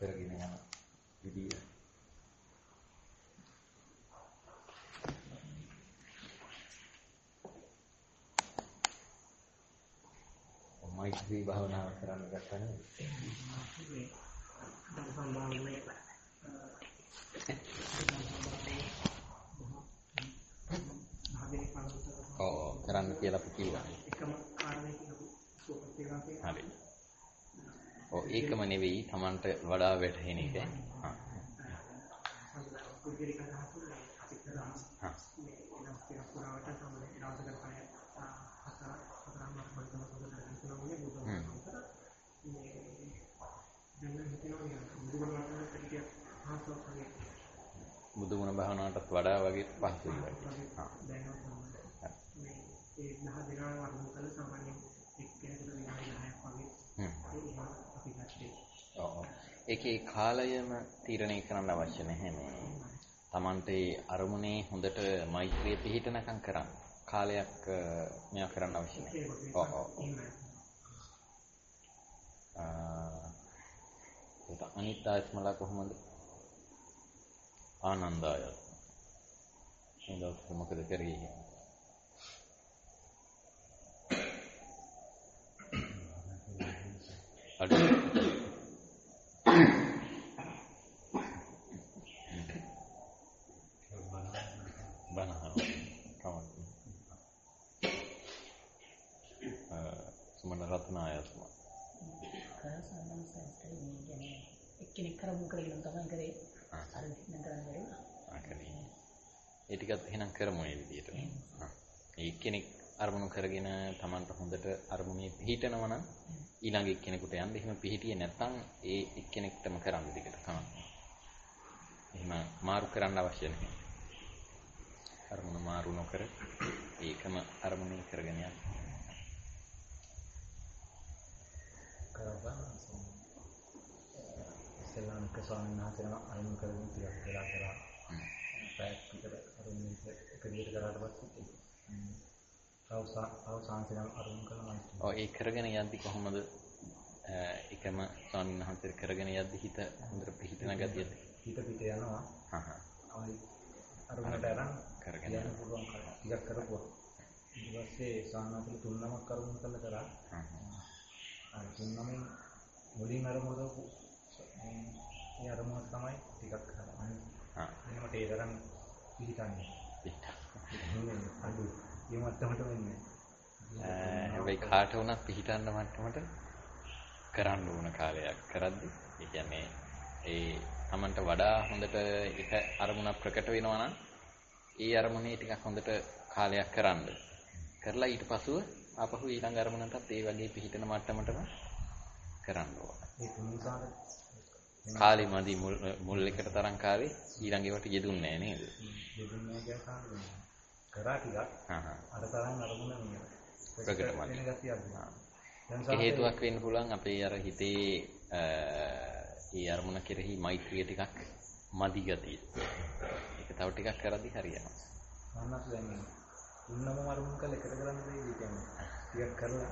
කරගෙන යන විදිය. මෛත්‍රී භාවනාව කරන්න ගත්තනේ. කරන්න කියලා අපි කිව්වා. හරි. ඒකම නෙවෙයි Tamanට වඩා වැටහෙන එක. බුදුගුණ භාවනාවටත් වඩා වගේ පහසුයි වගේ. ඒකේ කාලයම තීරණය කරන්න අවශ්‍ය නැහැ මේ. Tamante අරමුණේ හොඳට මෛත්‍රිය පිහිටනකම් කරන්න. කාලයක් මෙයා කරන්න අවශ්‍ය නැහැ. අනිත් ආත්මලා කොහොමද? ආනන්දය. එතකොට මොකද කරේ? අඩු එක්කෙනෙක් කරමු කරගෙන තමයි කරේ අර විදිහට කරන්නේ ඒ ටිකත් එහෙනම් කරමු මේ විදිහට. ඒ එක්කෙනෙක් අරමුණු කරගෙන Tamanට හොඳට අරමුණේ පිහිටනවා නම් ඊළඟ එක්කෙනෙකුට යන්න. එහෙම පිහිටියේ නැත්නම් ඒ එක්කෙනෙක්ටම කරන්න දිගට තමයි. එහෙම මාරු කරන්න අවශ්‍ය නැහැ. අරමුණ මාරු නොකර ඒකම අරමුණේ කරගෙන යන්න. සෙල්ලම්ක ස්වාමීන් වහන්සේලා අරමුණු කරගෙන ටිකක් වෙලා කරා. පැයක් විතර අරමුණු එක විදිහට කරාට පස්සේ අවසානයේ අරමුණු කරනවා. ඒ කරගෙන යද්දි කොහොමද එකම ස්වාමීන් වහන්සේ කරගෙන යද්දි හිත හොඳට පිහිටන ගතියද? හිත පිට යනවා. අරමුණට අරන් කරගෙන යන්න පුළුවන් ටිකක් කරපුවා. ඊට පස්සේ ස්වාමීන් වහන්සේ තුන්නමක් අරමුණු කරලා අර තුන්නමෙන් මුලින් අරමුණු කරපු ඒ අරමුණ තමයි ටිකක් කරන්නේ. එහෙමට ඒ තරම් පිළිගන්නේ. අඩු ඒ මට්ටමට වෙන්නේ. හැබැයි කාට වුණත් පිළිගන්න මට්ටමට කරන්න ඕන කාලයක් කරද්දි ඒ කියන්නේ ඒ Tamanට වඩා හොඳට එක අරමුණක් ප්‍රකට වෙනවා නම් ඒ අරමුණේ ටිකක් හොඳට කාලයක් කරන්න. කරලා ඊට පස්සෙ ආපහු ඊළඟ අරමුණටත් ඒ වගේ පිළිහිටන මට්ටමටම කරන්න ඕන. ඒ තුන්සාර කාලෙ මදි මුල් එකට තරම් කාලේ ඊළඟ ඒවට යෙදුන්නේ නැහැ නේද? යෙදුන්නේ නැහැ කරා ටිකක්. අර තරම් අරමුණ නෙමෙයි. ප්‍රකටම වෙන ගතියක්. හේතුවක් වෙන්න පුළුවන් අපේ අර හිතේ ඒ අරමුණ කෙරෙහි මෛත්‍රිය ටිකක් මදි ගතිය. ඒක තව ටිකක් කරද්දි හරියනවා. මන්නත් දැන් තුන්නම අරමුණ කළ එකට කරන්න දෙයි කියන්නේ. ටිකක් කරලා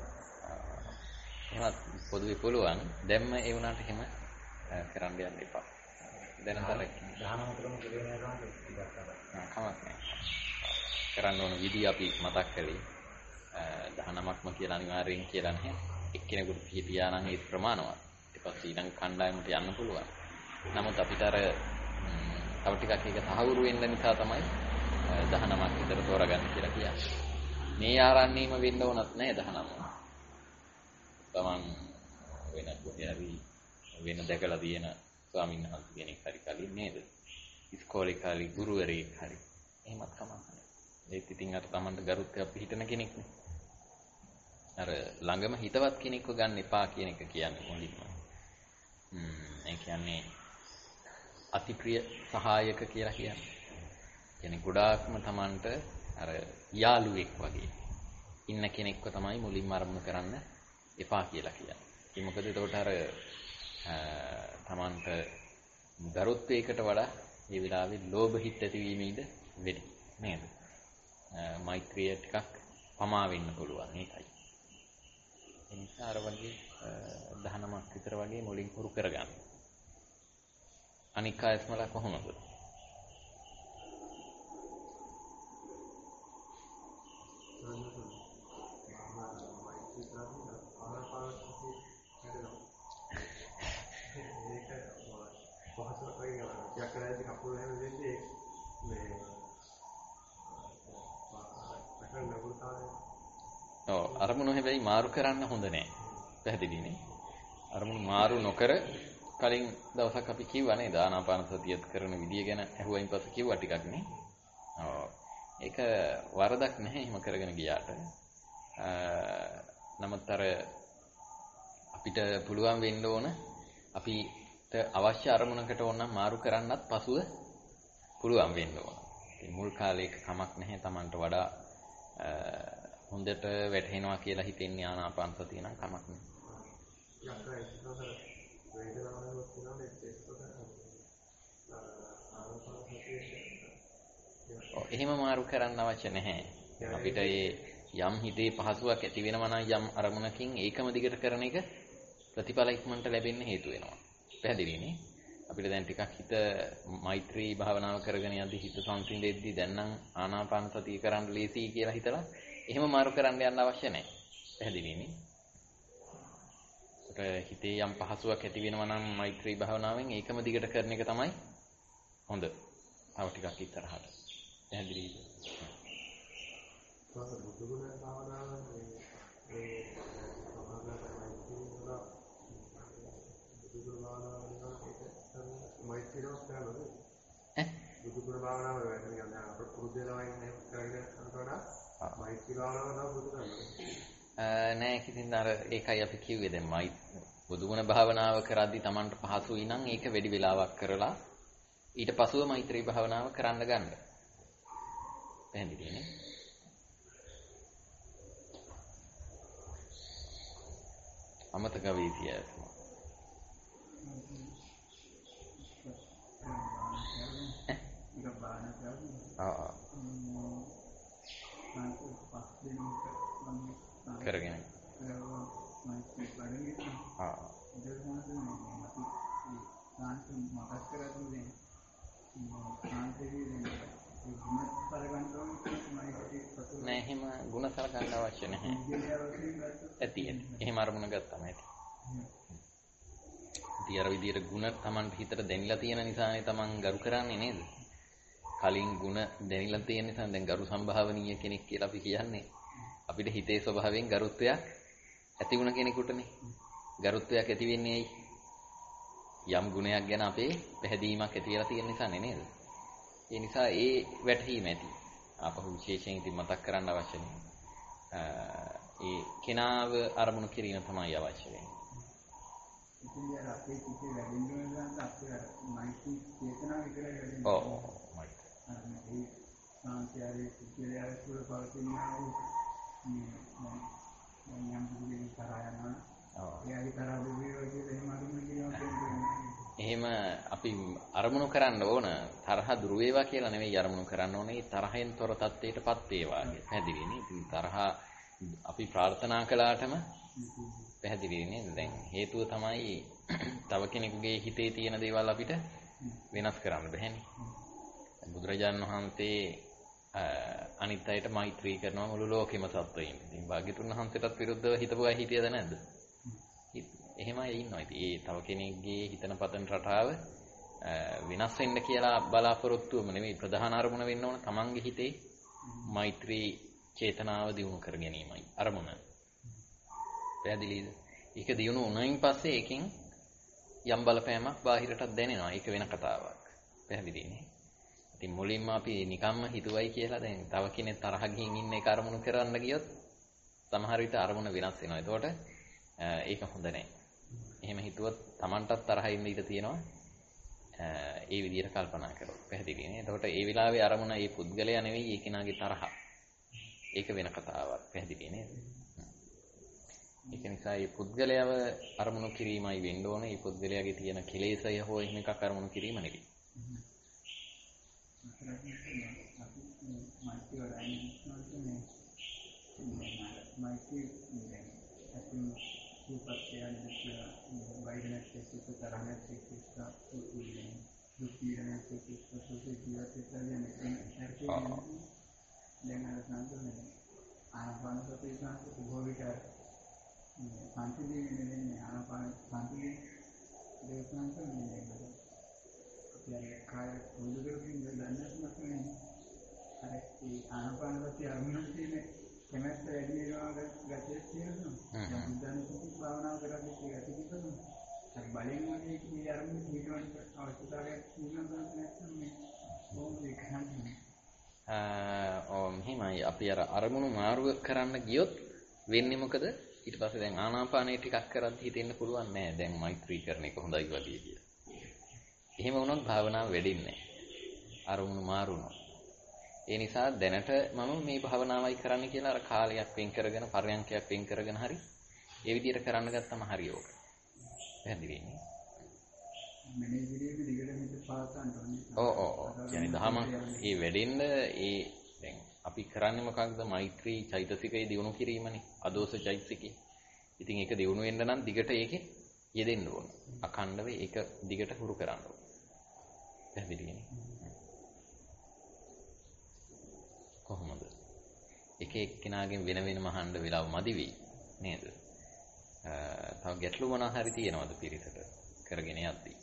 එහෙමත් පොදුවේ පුළුවන්. දැම්ම ඒ වුණාට එහෙම කරන්න යන්න එපා. දැනතර 19 කරගෙන යනවා ටිකක් කරලා. කමක් නැහැ. කරන්න ඕන විදිහ අපි මතක් කළේ 19ක්ම කියලා අනිවාර්යෙන් කියලා නැහැ. එක්කෙනෙකුට පිළිපියා නම් ඒ ප්‍රමාණවත්. ඊට පස්සේ ඊළඟ කණ්ඩායමට යන්න පුළුවන්. නමුත් අපිට අර තව ටිකක් ඒක තහවුරු වෙන්න නිසා තමයි 19ක් විතර තෝරගන්න කියලා කියන්නේ. මේ ආරණ්‍යෙම වෙන්න ඕනත් නැහැ 19. තමන් වෙන කොහේ හරි වෙන දැකලා තියෙන ස්වාමීන් වහන්සේ කෙනෙක් හරි කලින් නේද? ඉස්කෝලේ කාලේ ගුරුවරයෙක් හරි. එහෙමත් කමක් නැහැ. ඒත් ඉතින් අර තමන්ට ගරුත්වයක් පිහිටන කෙනෙක් නේ. අර ළඟම හිතවත් කෙනෙක්ව ගන්න එපා කියන එක කියන්නේ මුලින්ම. ඒ කියන්නේ අතිප්‍රිය සහායක කියලා කියන්නේ. කියන්නේ ගොඩාක්ම තමන්ට අර යාළුවෙක් වගේ ඉන්න කෙනෙක්ව තමයි මුලින්ම ආරම්භ කරන්න එපා කියලා කියන්නේ. ඒ මොකද එතකොට අර තමන්ට ගරුත්වයකට වඩා මේ වෙලාවේ ලෝභ හිත් ඇතිවීමේද වෙඩි නේද? මෛත්‍රිය ටිකක් පමා වෙන්න පුළුවන් ඒකයි. ඒ නිසා අර වගේ 19ක් විතර වගේ මුලින් පුරු කරගන්න. අනික් ආයතනවල කොහොමද? අරමුණු හැබැයි මාරු කරන්න හොඳ නෑ. පැහැදිලිනේ. අරමුණු මාරු නොකර කලින් දවසක් අපි කිව්වා නේද ආනාපාන සතියත් කරන විදිය ගැන අහුවයින් පස්සේ කිව්වා ටිකක් නේ. ඒක වරදක් නැහැ එහෙම කරගෙන ගියාට. නමුත් අර අපිට පුළුවන් වෙන්න ඕන අපිට අවශ්‍ය අරමුණකට ඕනනම් මාරු කරන්නත් පසුව පුළුවන් වෙන්න ඕන. ඉතින් මුල් කාලේක කමක් නැහැ Tamanට වඩා හොඳට වැටහෙනවා කියලා හිතෙන්නේ ආනාපාන සතිය නම් කමක් නැහැ. එහෙම මාරු කරන්න අවශ්‍ය නැහැ. අපිට යම් හිතේ පහසුවක් ඇති වෙනවා නම් යම් අරමුණකින් ඒකම දිගට කරන එක ප්‍රතිඵල ඉක්මනට ලැබෙන්න හේතු වෙනවා. පැහැදිලිනේ? අපිට දැන් ටිකක් හිත මෛත්‍රී භාවනාව කරගෙන යද්දි හිත සංසිඳෙද්දි දැන් නම් ආනාපාන සතිය කරන්න ලේසියි කියලා හිතලා එහෙම මාරු කරන්න යන්න අවශ්‍ය නැහැ. පැහැදිලිනේ? ඒක හිතේ යම් පහසුවක් ඇති වෙනවා නම් මෛත්‍රී භාවනාවෙන් ඒකම දිගට කරන එක තමයි හොඳ. තව ටිකක් ඉස්සරහට. පැහැදිලිද? බුදුගුණ භාවනාව මෛත්‍රීව කරනවද? බුදුගුණ භාවනාව නිකන් අපේ පුරුදු වෙනවා ඉන්නේ කරගෙන යනකොට මෛත්‍රී භාවනාව නම් බුදු කරනවා. නෑ කිසිම අර ඒකයි අපි කිව්වේ දැන් බුදුගුණ භාවනාව කරද්දී Tamanට පහසුයි නම් ඒක වැඩි වෙලාවක් කරලා ඊට පසුව මෛත්‍රී භාවනාව කරන්න ගන්න. පැහැදිලිනේ? අමතක වේතිය. කරගෙන නෑ එහෙම ಗುಣ සලකන්න අවශ්‍ය නැහැ. ඇති. එහෙම අරමුණ ගත්තම ඇති. ඉතින් අර විදියට ಗುಣ Tamanට හිතට දැනිලා තියෙන නිසානේ Taman ගරු කරන්නේ නේද? කලින් ಗುಣ දැනිලා තියෙන නිසා දැන් ගරු සම්භාවනීය කෙනෙක් කියලා අපි කියන්නේ. අපිට හිතේ ස්වභාවයෙන් ගරුත්වයක් ඇති වුණ කෙනෙකුටනේ. ගරුත්වයක් ඇති වෙන්නේ ඇයි? යම් ගුණයක් ගැන අපේ පැහැදීමක් ඇති වෙලා තියෙන නිසානේ නේද? ඒ නිසා ඒ වැටහීම ඇති. ආපහු විශේෂයෙන් ඉතින් මතක් කරන්න අවශ්‍ය නැහැ. ඒ කෙනාව අරමුණු කිරීම තමයි අවශ්‍ය වෙන්නේ. ඉතින් අර අපේ කිසි වැඩිම වෙනසක් අපේ මෛත්‍රී චේතනාව විතරයි වැඩිම. ඔව්. මේ සාන්තියයි සිද්ධියයි සුර පවතිනා වූ යම් දුකින් තරහ යනවා. එයාගේ තරහ දුවේ කියලා එහෙම අරමුණු කියනවා. එහෙම අපි අරමුණු කරන්න ඕන තරහ දුර වේවා කියලා නෙවෙයි අරමුණු කරන්න ඕනේ තරහෙන් තොර තත්ත්වයටපත් වේවා කියලා. පැහැදිලිනේ? ඉතින් තරහ අපි ප්‍රාර්ථනා කළාටම පැහැදිලි නේද? දැන් හේතුව තමයි තව කෙනෙකුගේ හිතේ තියෙන දේවල් අපිට වෙනස් කරන්න බැහැනේ. බුදුරජාණන් වහන්සේ අනිත් අයට මෛත්‍රී කරනවා මුළු ලෝකෙම සත්වයින්. ඉතින් භාග්‍යතුන් වහන්සේටත් විරුද්ධව හිතපු අය හිටියද නැද්ද? එහෙමයි ඉන්නවා. ඉතින් ඒ තව කෙනෙක්ගේ හිතන පතන රටාව වෙනස් වෙන්න කියලා බලාපොරොත්තුවම නෙමෙයි ප්‍රධාන අරමුණ වෙන්න ඕන තමන්ගේ හිතේ මෛත්‍රී චේතනාව දියුණු කර ගැනීමයි අරමුණ. පැහැදිලිද? ඒක දියුණු වුණයින් පස්සේ ඒකෙන් යම් බලපෑමක් බාහිරටත් දැනෙනවා. ඒක වෙන කතාවක්. පැහැදිලිනේ? ඉතින් මුලින්ම අපි නිකම්ම හිතුවයි කියලා දැන් තව කෙනෙක් තරහ ගිහින් ඉන්න එක අරමුණු කරන්න ගියොත් සමහර විට අරමුණ වෙනස් වෙනවා. එතකොට ඒක හොඳ නැහැ. එහෙම හිතුවොත් Tamanටත් තරහ ඉන්න ඉඩ තියෙනවා. ඒ විදිහට කල්පනා කරොත් පැහැදිලිනේ. එතකොට ඒ වෙලාවේ අරමුණ ඒ පුද්ගලයා නෙවෙයි ඒ කෙනාගේ තරහ. ඒක වෙන කතාවක්. පැහැදිලි නේද? ඒක නිසා මේ පුද්ගලයාව අරමුණු කිරීමයි වෙන්න ඕනේ. මේ පුද්ගලයාගේ තියෙන කෙලෙසය හෝ එහෙම එකක් අරමුණු කිරීම නෙවෙයි. දුක් පීඩනයක් එක්ක ජීවත් වෙලා දැන් අර සංකල්පනේ ආනාපාන සතිය සංකල්ප බොහෝ විට සංසිඳීමේ නෙමෙයි ආනාපාන සංසිඳීම දේශනාන්ත නෙමෙයි. අපි කාය මුළු කරකින් දන්නත් නැත්නම් අර ඒ ආනාපාන සතිය අරමුණක් තියෙන කැමැත්ත වැඩි වෙනවා ගැටේ තියෙනවා. දැන් බුද්ධාන සති භාවනාව කරද්දී ඒක ඇතිවෙනවා. අර බලෙන් වගේ මේ අරමුණ පිටවන්න අවශ්‍යතාවයක් තියෙනවා නැත්නම් මේ මොකද කරන්නේ? මෙහෙමයි අපි අර අරමුණු මාරු කරන්න ගියොත් වෙන්නේ මොකද? ඊට පස්සේ දැන් ආනාපානය ටිකක් කරද්දී හිතෙන්න පුළුවන් නෑ දැන් මෛත්‍රී කරන එක හොඳයි වගේ කියලා. එහෙම වුණොත් භාවනාව වැඩින්නේ නෑ. අරමුණු මාරු වුණොත්. ඒ නිසා දැනට මම මේ භාවනාවයි කරන්න කියලා අර කාලයක් වෙන් කරගෙන පරයන්කයක් වෙන් කරගෙන හරි ඒ විදිහට කරන්න ගත්තම හරි ඕක. පැහැදිලි වෙන්නේ. මෙනේ විදිහට දිගට හිත පාස්සන්න ඕනේ. ඔව්. කියන්නේ දහම ඒ වැඩෙන්න ඒ දැන් අපි කරන්නේ මොකක්ද? මෛත්‍රී චෛතසිකය දියුණු කිරීමනේ. අදෝස චෛතසිකය. ඉතින් ඒක දියුණු වෙන්න නම් දිගට ඒකේ යෙදෙන්න ඕන. අඛණ්ඩව ඒක දිගට හුරු කරන්න ඕන. පැහැදිලිනේ. කොහොමද? එක එක්කෙනාගෙන් වෙන වෙනම අහන්න වෙලාව මදි වෙයි නේද? තව ගැටලු මොනවා හරි තියෙනවද පිරිසට කරගෙන යද්දී?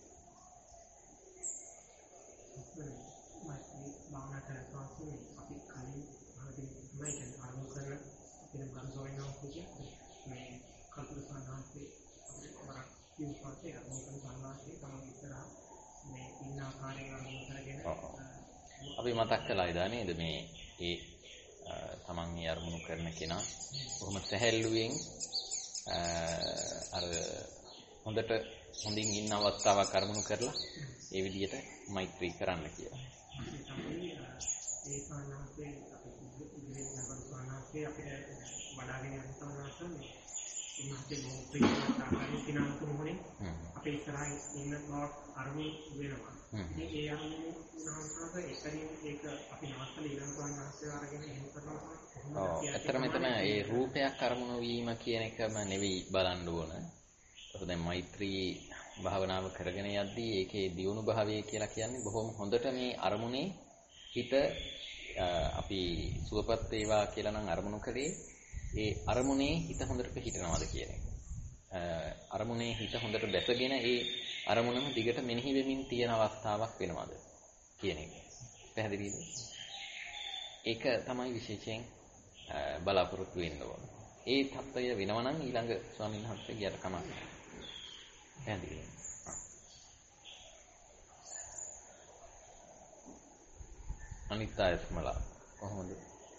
භාවනා කරනවා අපි කලින් තමයි කියන්නේ ආරම්භ කරන අපේ ගම්සෝයනවා කියන්නේ මේ කල්පනා සානාස්සේ අපේ වරක් කියුවාසේ ආරම්භ කරන සානාස්සේ තමයි ඉස්සරහ මේ ඉන්න ආකාරයෙන් ආරම්භ කරගෙන අපි මතක් කළා ඉදා නේද මේ ඒ තමන් මේ අරමුණු කරන කෙනා කොහොම සැහැල්ලුවෙන් අර හොඳින් ඉන්න අවස්ථාවක් අරමුණු කරලා ඒ විදිහට මෛත්‍රී කරන්න කියලා. ඒ සානාස්සේ අපේ ඉදිරියෙන් යන සානාස්සේ අපිට වඩාගෙන යන සානාස්සේ ඉන්නත් මොකක්ද ආකාරයෙන් කිනාන තුමුනේ අපේ ඉස්සරහින් ඉන්න බවක් අරමුණු වෙනවා. ඉතින් ඒ අරමුණු උනහසක එකරින් ඒක අපි නවත්තලා ඊළඟ සානාස්සේ අරගෙන එහෙම කරනවා. ඇත්තට මෙතන ඒ රූපයක් අරමුණු වීම කියන එකම නෙවෙයි බලන්න ඕන. ඒක දැන් මෛත්‍රී භාවනාව කරගෙන යද්දී ඒකේ දියුණු භාවය කියලා කියන්නේ බොහොම හොඳට මේ අරමුණේ හිත අපි සුවපත් වේවා කියලා නම් අරමුණු කරේ ඒ අරමුණේ හිත හොඳට පිහිටනවාද කියන එක. අරමුණේ හිත හොඳට බැසගෙන ඒ අරමුණම දිගට මෙනෙහි වෙමින් තියෙන අවස්ථාවක් වෙනවද කියන එක. පැහැදිලිද? ඒක තමයි විශේෂයෙන් බලාපොරොත්තු වෙන්න ඕන. ඒ தত্ত্বය වෙනවා නම් ඊළඟ ස්වාමීන් වහන්සේ ගියට කමක් නැහැ. පැහැදිලිද? අනිත් අයස්මලා කොහොමද?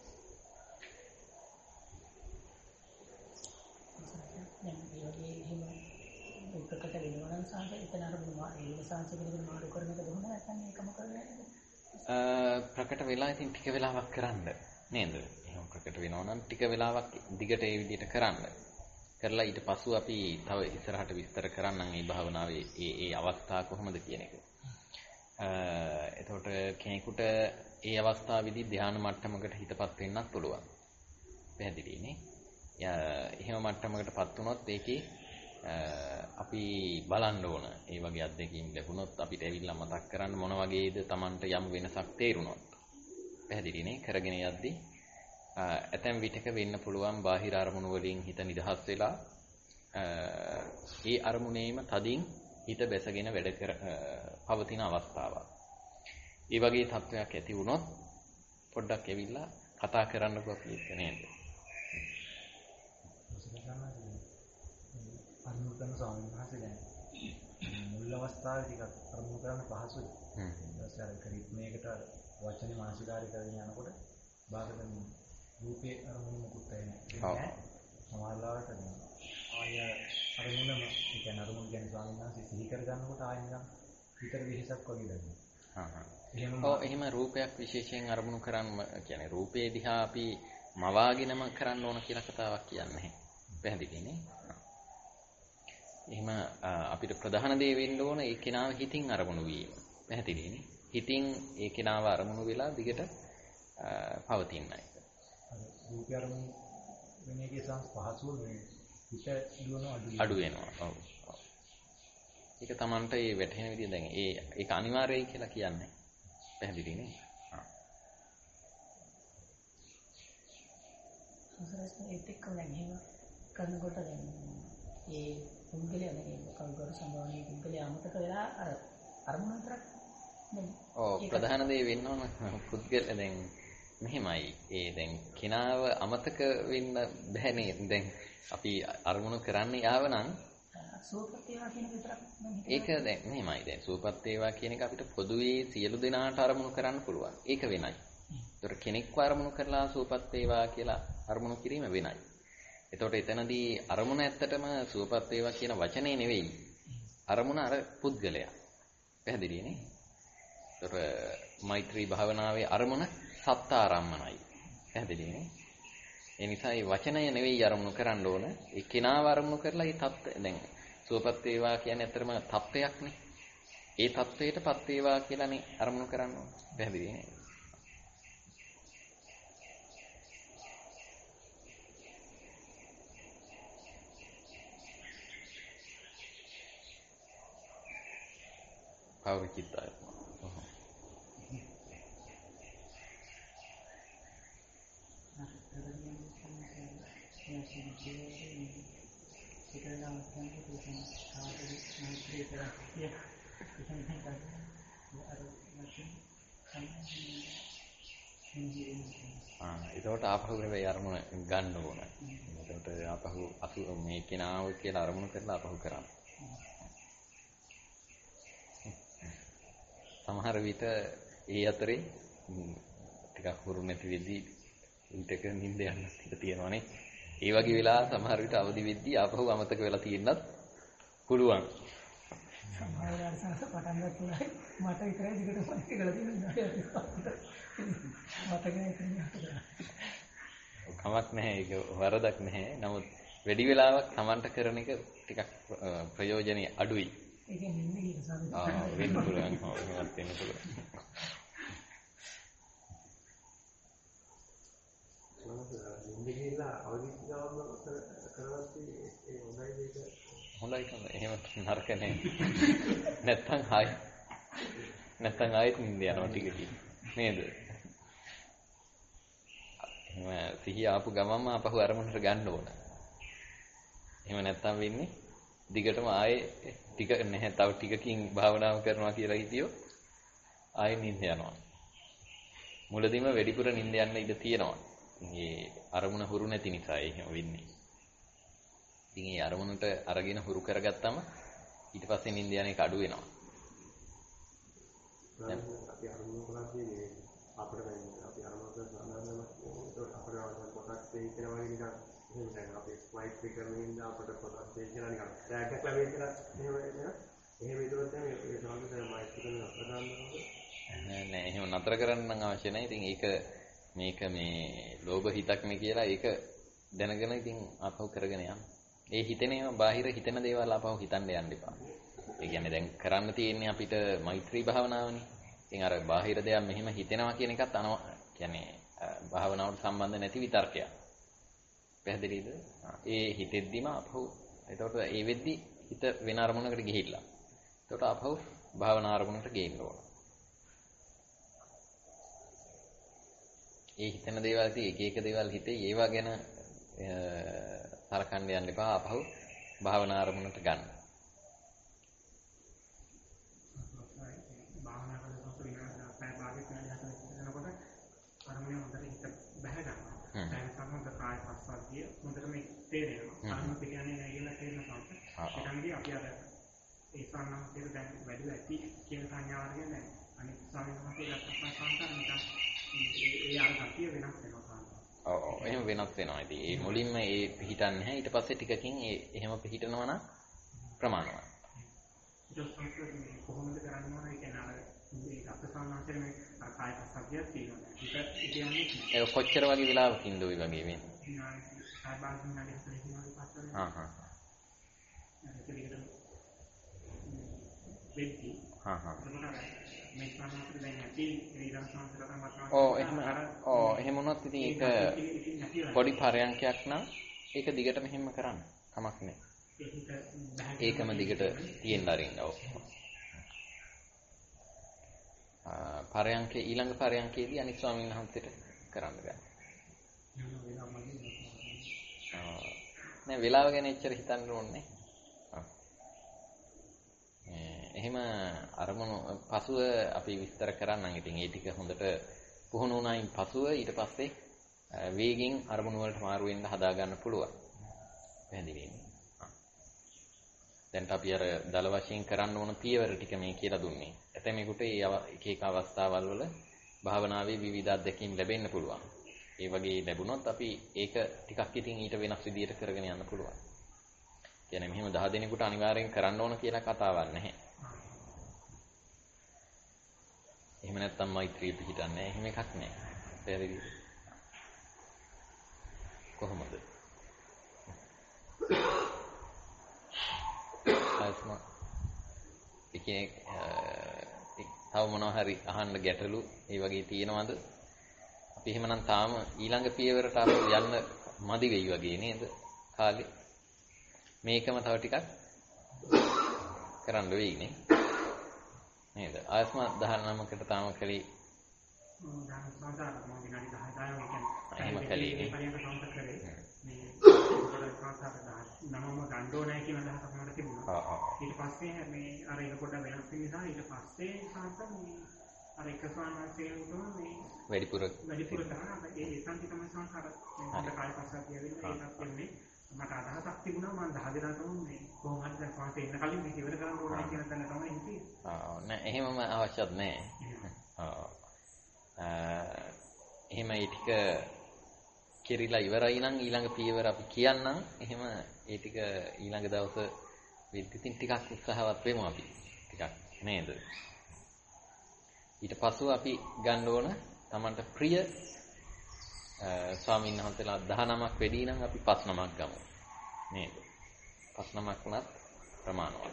දැන් ඒ වගේ එහෙම උත්කකට වෙනවා නම් සාහස එතන අර ඒ සංසිඳන මාරු කරන එක දුන්න නැත්නම් ඒකම කරන්නේ ප්‍රකට වෙලා ඉතින් ටික වෙලාවක් කරන්න නේද? එහෙනම් ප්‍රකට වෙනවා නම් ටික වෙලාවක් දිගට ඒ විදිහට කරන්න. කරලා ඊට පස්සෙ අපි තව ඉස්සරහට විස්තර කරන්නම් මේ භාවනාවේ ඒ අවස්ථා කොහොමද කියන එක. එතකොට කෙනෙකුට ඒ අවස්ථාවේදී ධ්‍යාන මට්ටමකට හිතපත් වෙන්නත් පුළුවන්. පැහැදිලිනේ? එහෙම මට්ටමකටපත් වුණොත් ඒකේ අපි බලන්න ඕන. ඒ වගේ අත්දැකීම් ලැබුණොත් අපිට ඇවිල්ලා මතක් කරන්න මොන වගේද Tamanට යම් වෙනසක් තේරුණොත්. පැහැදිලිනේ? කරගෙන යද්දී ඇතැම් විටක වෙන්න පුළුවන් බාහිර අරමුණු වලින් හිත නිදහස් වෙලා ඒ අරමුණේම තදින් හිත බැසගෙන වැඩ කර පවතින අවස්ථාවක්. ඒ වගේ තත්වයක් ඇති වුණොත් පොඩ්ඩක් ඇවිල්ලා කතා කරන්නකෝ අපි එක්ක නේද? අරමුණු කරන ස්වාමීන් වහන්සේ දැන් මුල් අවස්ථාවේ ටිකක් අරමුණු කරන්න පහසුයි. ඊට පස්සේ අර රිද්මයකට වචනේ මානසිකාරය කරගෙන යනකොට බාහිරින් රූපේ අරමුණු මුකුත් නැහැ. සමහරවිට ආය අරමුණම කියන්නේ අරමුණු කියන්නේ ස්වාමීන් වහන්සේ සිහි කර ගන්නකොට ආය නිකන් විතර විහිසක් වගේ දැනෙනවා. එහෙම රූපයක් විශේෂයෙන් අරමුණු කරන්න කියන්නේ රූපේ දිහා අපි මවාගෙනම කරන්න ඕන කියලා කතාවක් කියන්නේ නැහැ. පැහැදිලිනේ? එහෙම අපිට ප්‍රධාන දේ වෙන්න ඕන ඒ කෙනාව හිතින් අරමුණු වීම. පැහැදිලිනේ? හිතින් ඒ කෙනාව අරමුණු වෙලා දිගට පවතිනයි. රූපය අරමුණු වෙන එකේ සංස් පහසුව මේ හිත දුවන අඩු වෙනවා. ඔව්. ඒක ඒක Tamanට ඒ වැටහෙන විදිය දැන් ඒක අනිවාර්යයි කියලා කියන්නේ. පැහැදිලි නේ? ඒත් එක්ක දැන් එහෙම කරනකොට දැන් ඒ පුද්ගලයා දැන් කවුරුහරි සම්බන්ධී පුද්ගලයා අමතක වෙලා අරමුණ විතරක් ප්‍රධාන දේ වෙන්න ඕන පුද්ගල දැන් මෙහෙමයි. ඒ දැන් කෙනාව අමතක වෙන්න බෑනේ. දැන් අපි අරමුණු කරන්නේ ආවනම් සූපත් වේවා කියන විතරක් ඒක දැන් මෙහෙමයි. දැන් සූපත් වේවා කියන එක අපිට පොදුවේ සියලු දෙනාට අරමුණු කරන්න පුළුවන්. ඒක වෙනයි. ඒතර කෙනෙක්ව අරමුණු කරලා සූපත් වේවා කියලා අරමුණු කිරීම වෙනයි. එතකොට එතනදී අරමුණ ඇත්තටම සූපත් වේවා කියන වචනේ නෙවෙයි. අරමුණ අර පුද්ගලයා. පැහැදිලි නේ? ඒතර මෛත්‍රී භාවනාවේ අරමුණ සත්තාරම්මනයි. පැහැදිලි නේ? ඒ නිසා මේ වචනය නෙවෙයි අරමුණු කරන්න ඕන. ඒ කෙනාව අරමුණු කරලා ඒ தත්ත්වය දැන් සූපත් වේවා කියන්නේ ඇත්තටම தත්ත්වයක්නේ. ඒ தත්ත්වයටපත් වේවා කියලානේ අරමුණු කරන්න ඕන. පැහැදිලි නේ? අවචිත්තය. ඒකට ආපහු වෙයි අරමුණ ගන්න ඕන. ඒකට ආපහු මේ කෙනාව කියලා අරමුණු කරලා ආපහු කරන්න. සමහර විට ඒ අතරේ ටිකක් හුරු නැති වෙද්දී උන්ටක නිින්ද යන්නත් තියෙනවානේ. ඒ වගේ වෙලා සමහර විට අවදි වෙද්දී ආපහු අමතක වෙලා තියෙන්නත් පුළුවන්. සමහර වෙලාවට පටන් ගන්නවා මට විතරයි දිගට පස්සේ කියලා තියෙනවා. කමක් නැහැ. ඒක වරදක් නැහැ. නමුත් වැඩි වෙලාවක් Tamanට කරන එක ටිකක් ප්‍රයෝජනෙ අඩුයි. ඒක නින්නේ කියන සාධක. වෙන්න පුළුවන්. එහෙමත් වෙන්න පුළුවන්. නින්නේ කියලා අවදිත් ගාම කරවත්ටි ඒ හොඳයි මේක. හොඳයි තමයි. එහෙම නරක නැහැ. නැත්තම් ආයෙත් නිින්ද යනවා ටික ටික. නේද? එහෙම සිහිය ආපු ගමන්ම අපහු අරමුණට ගන්න ඕන. එහෙම නැත්තම් වෙන්නේ දිගටම ආයේ ටික නැහැ තව ටිකකින් භාවනාව කරනවා කියලා හිතියොත් ආයෙ නිින්ද යනවා. මුලදීම වැඩිපුර නිින්ද යන්න ඉඩ තියෙනවා. මේ අරමුණ හුරු නැති නිසා එහෙම වෙන්නේ. ඉතින් මේ අරමුණට අරගෙන හුරු කරගත්තම ඊට පස්සේ නිින්ද යන එක අඩු වෙනවා. දැන් අපි අරමුණ කරද්දී මේ අපිට අපි අරමුණ කරනවාම අපිට කොටස් දෙකේනවා වගේ නිකන් එහෙම දැන් අපි මෛත්‍රී කරමින් ඉඳ අපිට කොටස් දෙකේනවා නිකන් ටැග්යක් ලැබෙයි කියලා එහෙම එහෙම විතරක් තමයි ඒ සාමාන්‍ය මෛත්‍රී කරන අපදාන්න නෑ එහෙම නතර කරන්න නම් අවශ්‍ය නැහැ. ඉතින් ඒක මේක මේ ලෝභ හිතක් නේ කියලා ඒක දැනගෙන ඉතින් ආපහු කරගෙන යන්න. ඒ හිතෙනේම බාහිර හිතෙන දේවල් ආපහු හිතන්න යන්න එපා. ඒ කියන්නේ දැන් කරන්න තියෙන්නේ අපිට මෛත්‍රී භාවනාවනේ. ඉතින් අර බාහිර දේවල් මෙහෙම හිතෙනවා කියන එකත් කියන්නේ භාවනාවට සම්බන්ධ නැති විතර්කයක්. පැහැදිලිද? ඒ හිතෙද්දිම ආපහු එතකොට ඒ වෙද්දි හිත වෙන අරමුණකට ගිහිල්ලා. එතකොට ආපහු භාවනා අරමුණට ගේන්න ඕන. ඒ හිතන දේවල් එක එක දේවල් හිතේ ඒවා ගැන සලකන්න යන්න එපා. ආපහු භාවනා අරමුණට ගන්න. භාවනා කරනකොට විනාඩි 5 භාගයක් යනකොට අරමුණ හොඳට හිත බැහැ ගන්නවා. දැන් සම්මත කාය පස්සද්ධිය හොඳට මේ තේරෙනවා. අරමුණ පිටියන්නේ නැගිලා තේරෙනවා. ඒකන්දී අපි අර ඒ සම්මානයේ දැන් වැඩි ඇති කියන සංඥාව අරගෙන දැන් අනිත් සාමිනමකේ දක්වපු නිකන් ඒ අර ගතිය වෙනස් වෙනවා. ඔව් එහෙම වෙනස් වෙනවා. ඉතින් ඒ මුලින්ම ඒ පිහිටන්නේ නැහැ. ඊට පස්සේ ටිකකින් එහෙම පිහිටනවා නම් ප්‍රමාණවත්. කොහොමද කරන්නේ මොනවද කියන්නේ අර මේ අපසාමාන්‍යයෙන් මේ කාය පස්සද්ධියක් තියෙනවා. ඒක කියන්නේ ඒ කොච්චර වගේ වෙලාවකින්ද ওই වගේ වෙන්නේ? කාය බාහිර නැගී ඉස්සරහින් පස්සට. වෙද්දී. මේ සාමාන්‍යයෙන් දැන් ඇති ඊළඟ සංස්කෘතිය එහෙම වුණොත් ඉතින් ඒක පොඩි පරයන්කයක් නම් ඒක දිගටම එහෙම කරන්න කමක් නැහැ. ඒකම දිගට තියෙන්න අරින්න. ඔව්. පරයන්කේ ඊළඟ පරයන්කේදී අනිත් ස්වාමීන් වහන්සේට කරන්න ගන්න. නෑ වෙලාව ගැන එච්චර හිතන්න ඕනේ. එහෙම අරමුණු පසුව අපි විස්තර කරන්නම්. ඉතින් ඒ ටික හොඳට පුහුණු වුණායින් පසුව ඊට පස්සේ වේගින් අරමුණු වලට මාරු වෙන්න හදා ගන්න පුළුවන්. පැහැදිලිනේ. දැන් අපි අර දල වශයෙන් කරන්න ඕන පියවර ටික මේ කියලා දුන්නේ. ඇතැමෙකුට ඒ එක එක අවස්ථාවල් වල භාවනාවේ විවිධ අත්දැකීම් ලැබෙන්න පුළුවන්. ඒ වගේ ලැබුණොත් අපි ඒක ටිකක් ඉතින් ඊට වෙනස් විදිහට කරගෙන යන්න පුළුවන්. කියන්නේ මෙහෙම 10 දිනෙකට අනිවාර්යෙන් කරන්න ඕන කියලා කතාවක් නැහැ. එහෙම නැත්තම් මෛත්‍රිය පිහිටන්නේ නැහැ. එහෙම එකක් නැහැ. පැහැදිලිද? කොහොමද? ආස්ම එකේ තව මොනවා හරි අහන්න ගැටලු ඒ වගේ තියෙනවද? අපි එහෙමනම් තාම ඊළඟ පියවරට අපි යන්න මදි වෙයි වගේ නේද? කාලේ මේකම තව ටිකක් කරන්න වෙයි නේ. නේද? ආස්ම 19කට තාම කලේ එහෙම කලේ නේ. නමම ගණ්ඩෝ නැහැ කියන අදහසක් මට තිබුණා. ඊට පස්සේ මේ අර එක පොඩ්ඩක් වෙනස් වෙන නිසා ඊට පස්සේ සාන්ත මේ අර එක ස්වාමීන් මේ වැඩිපුර කරා ඒ ඒකාන්ති තමයි සංකාර මේ කාය පස්සක් කියවෙන්නේ ඒකත් වෙන්නේ මට අදහසක් තිබුණා මම 10 දෙනා තමයි මේ කොහොම හරි දැන් පාස්සේ ඉන්න කලින් මේක ඉවර කරන්න ඕනේ කියන තැන තමයි හිතේ. නෑ එහෙමම අවශ්‍යත් නෑ. එහෙම ඒ ටික කෙරිලා ඉවරයි නම් ඊළඟ පියවර අපි කියන්නම්. එහෙම ඒ ටික ඊළඟ දවස විද්‍යුතින් ටිකක් උත්සාහවත් වෙමු අපි. ටිකක් නේද? ඊට පස්ව අපි ගන්න ඕන Tamanට ප්‍රිය ස්වාමීන් වහන්සේලා 19ක් වැඩි නම් අපි 5 නමක් ගමු. නේද? 5 නමක් වුණත් ප්‍රමාණවත්.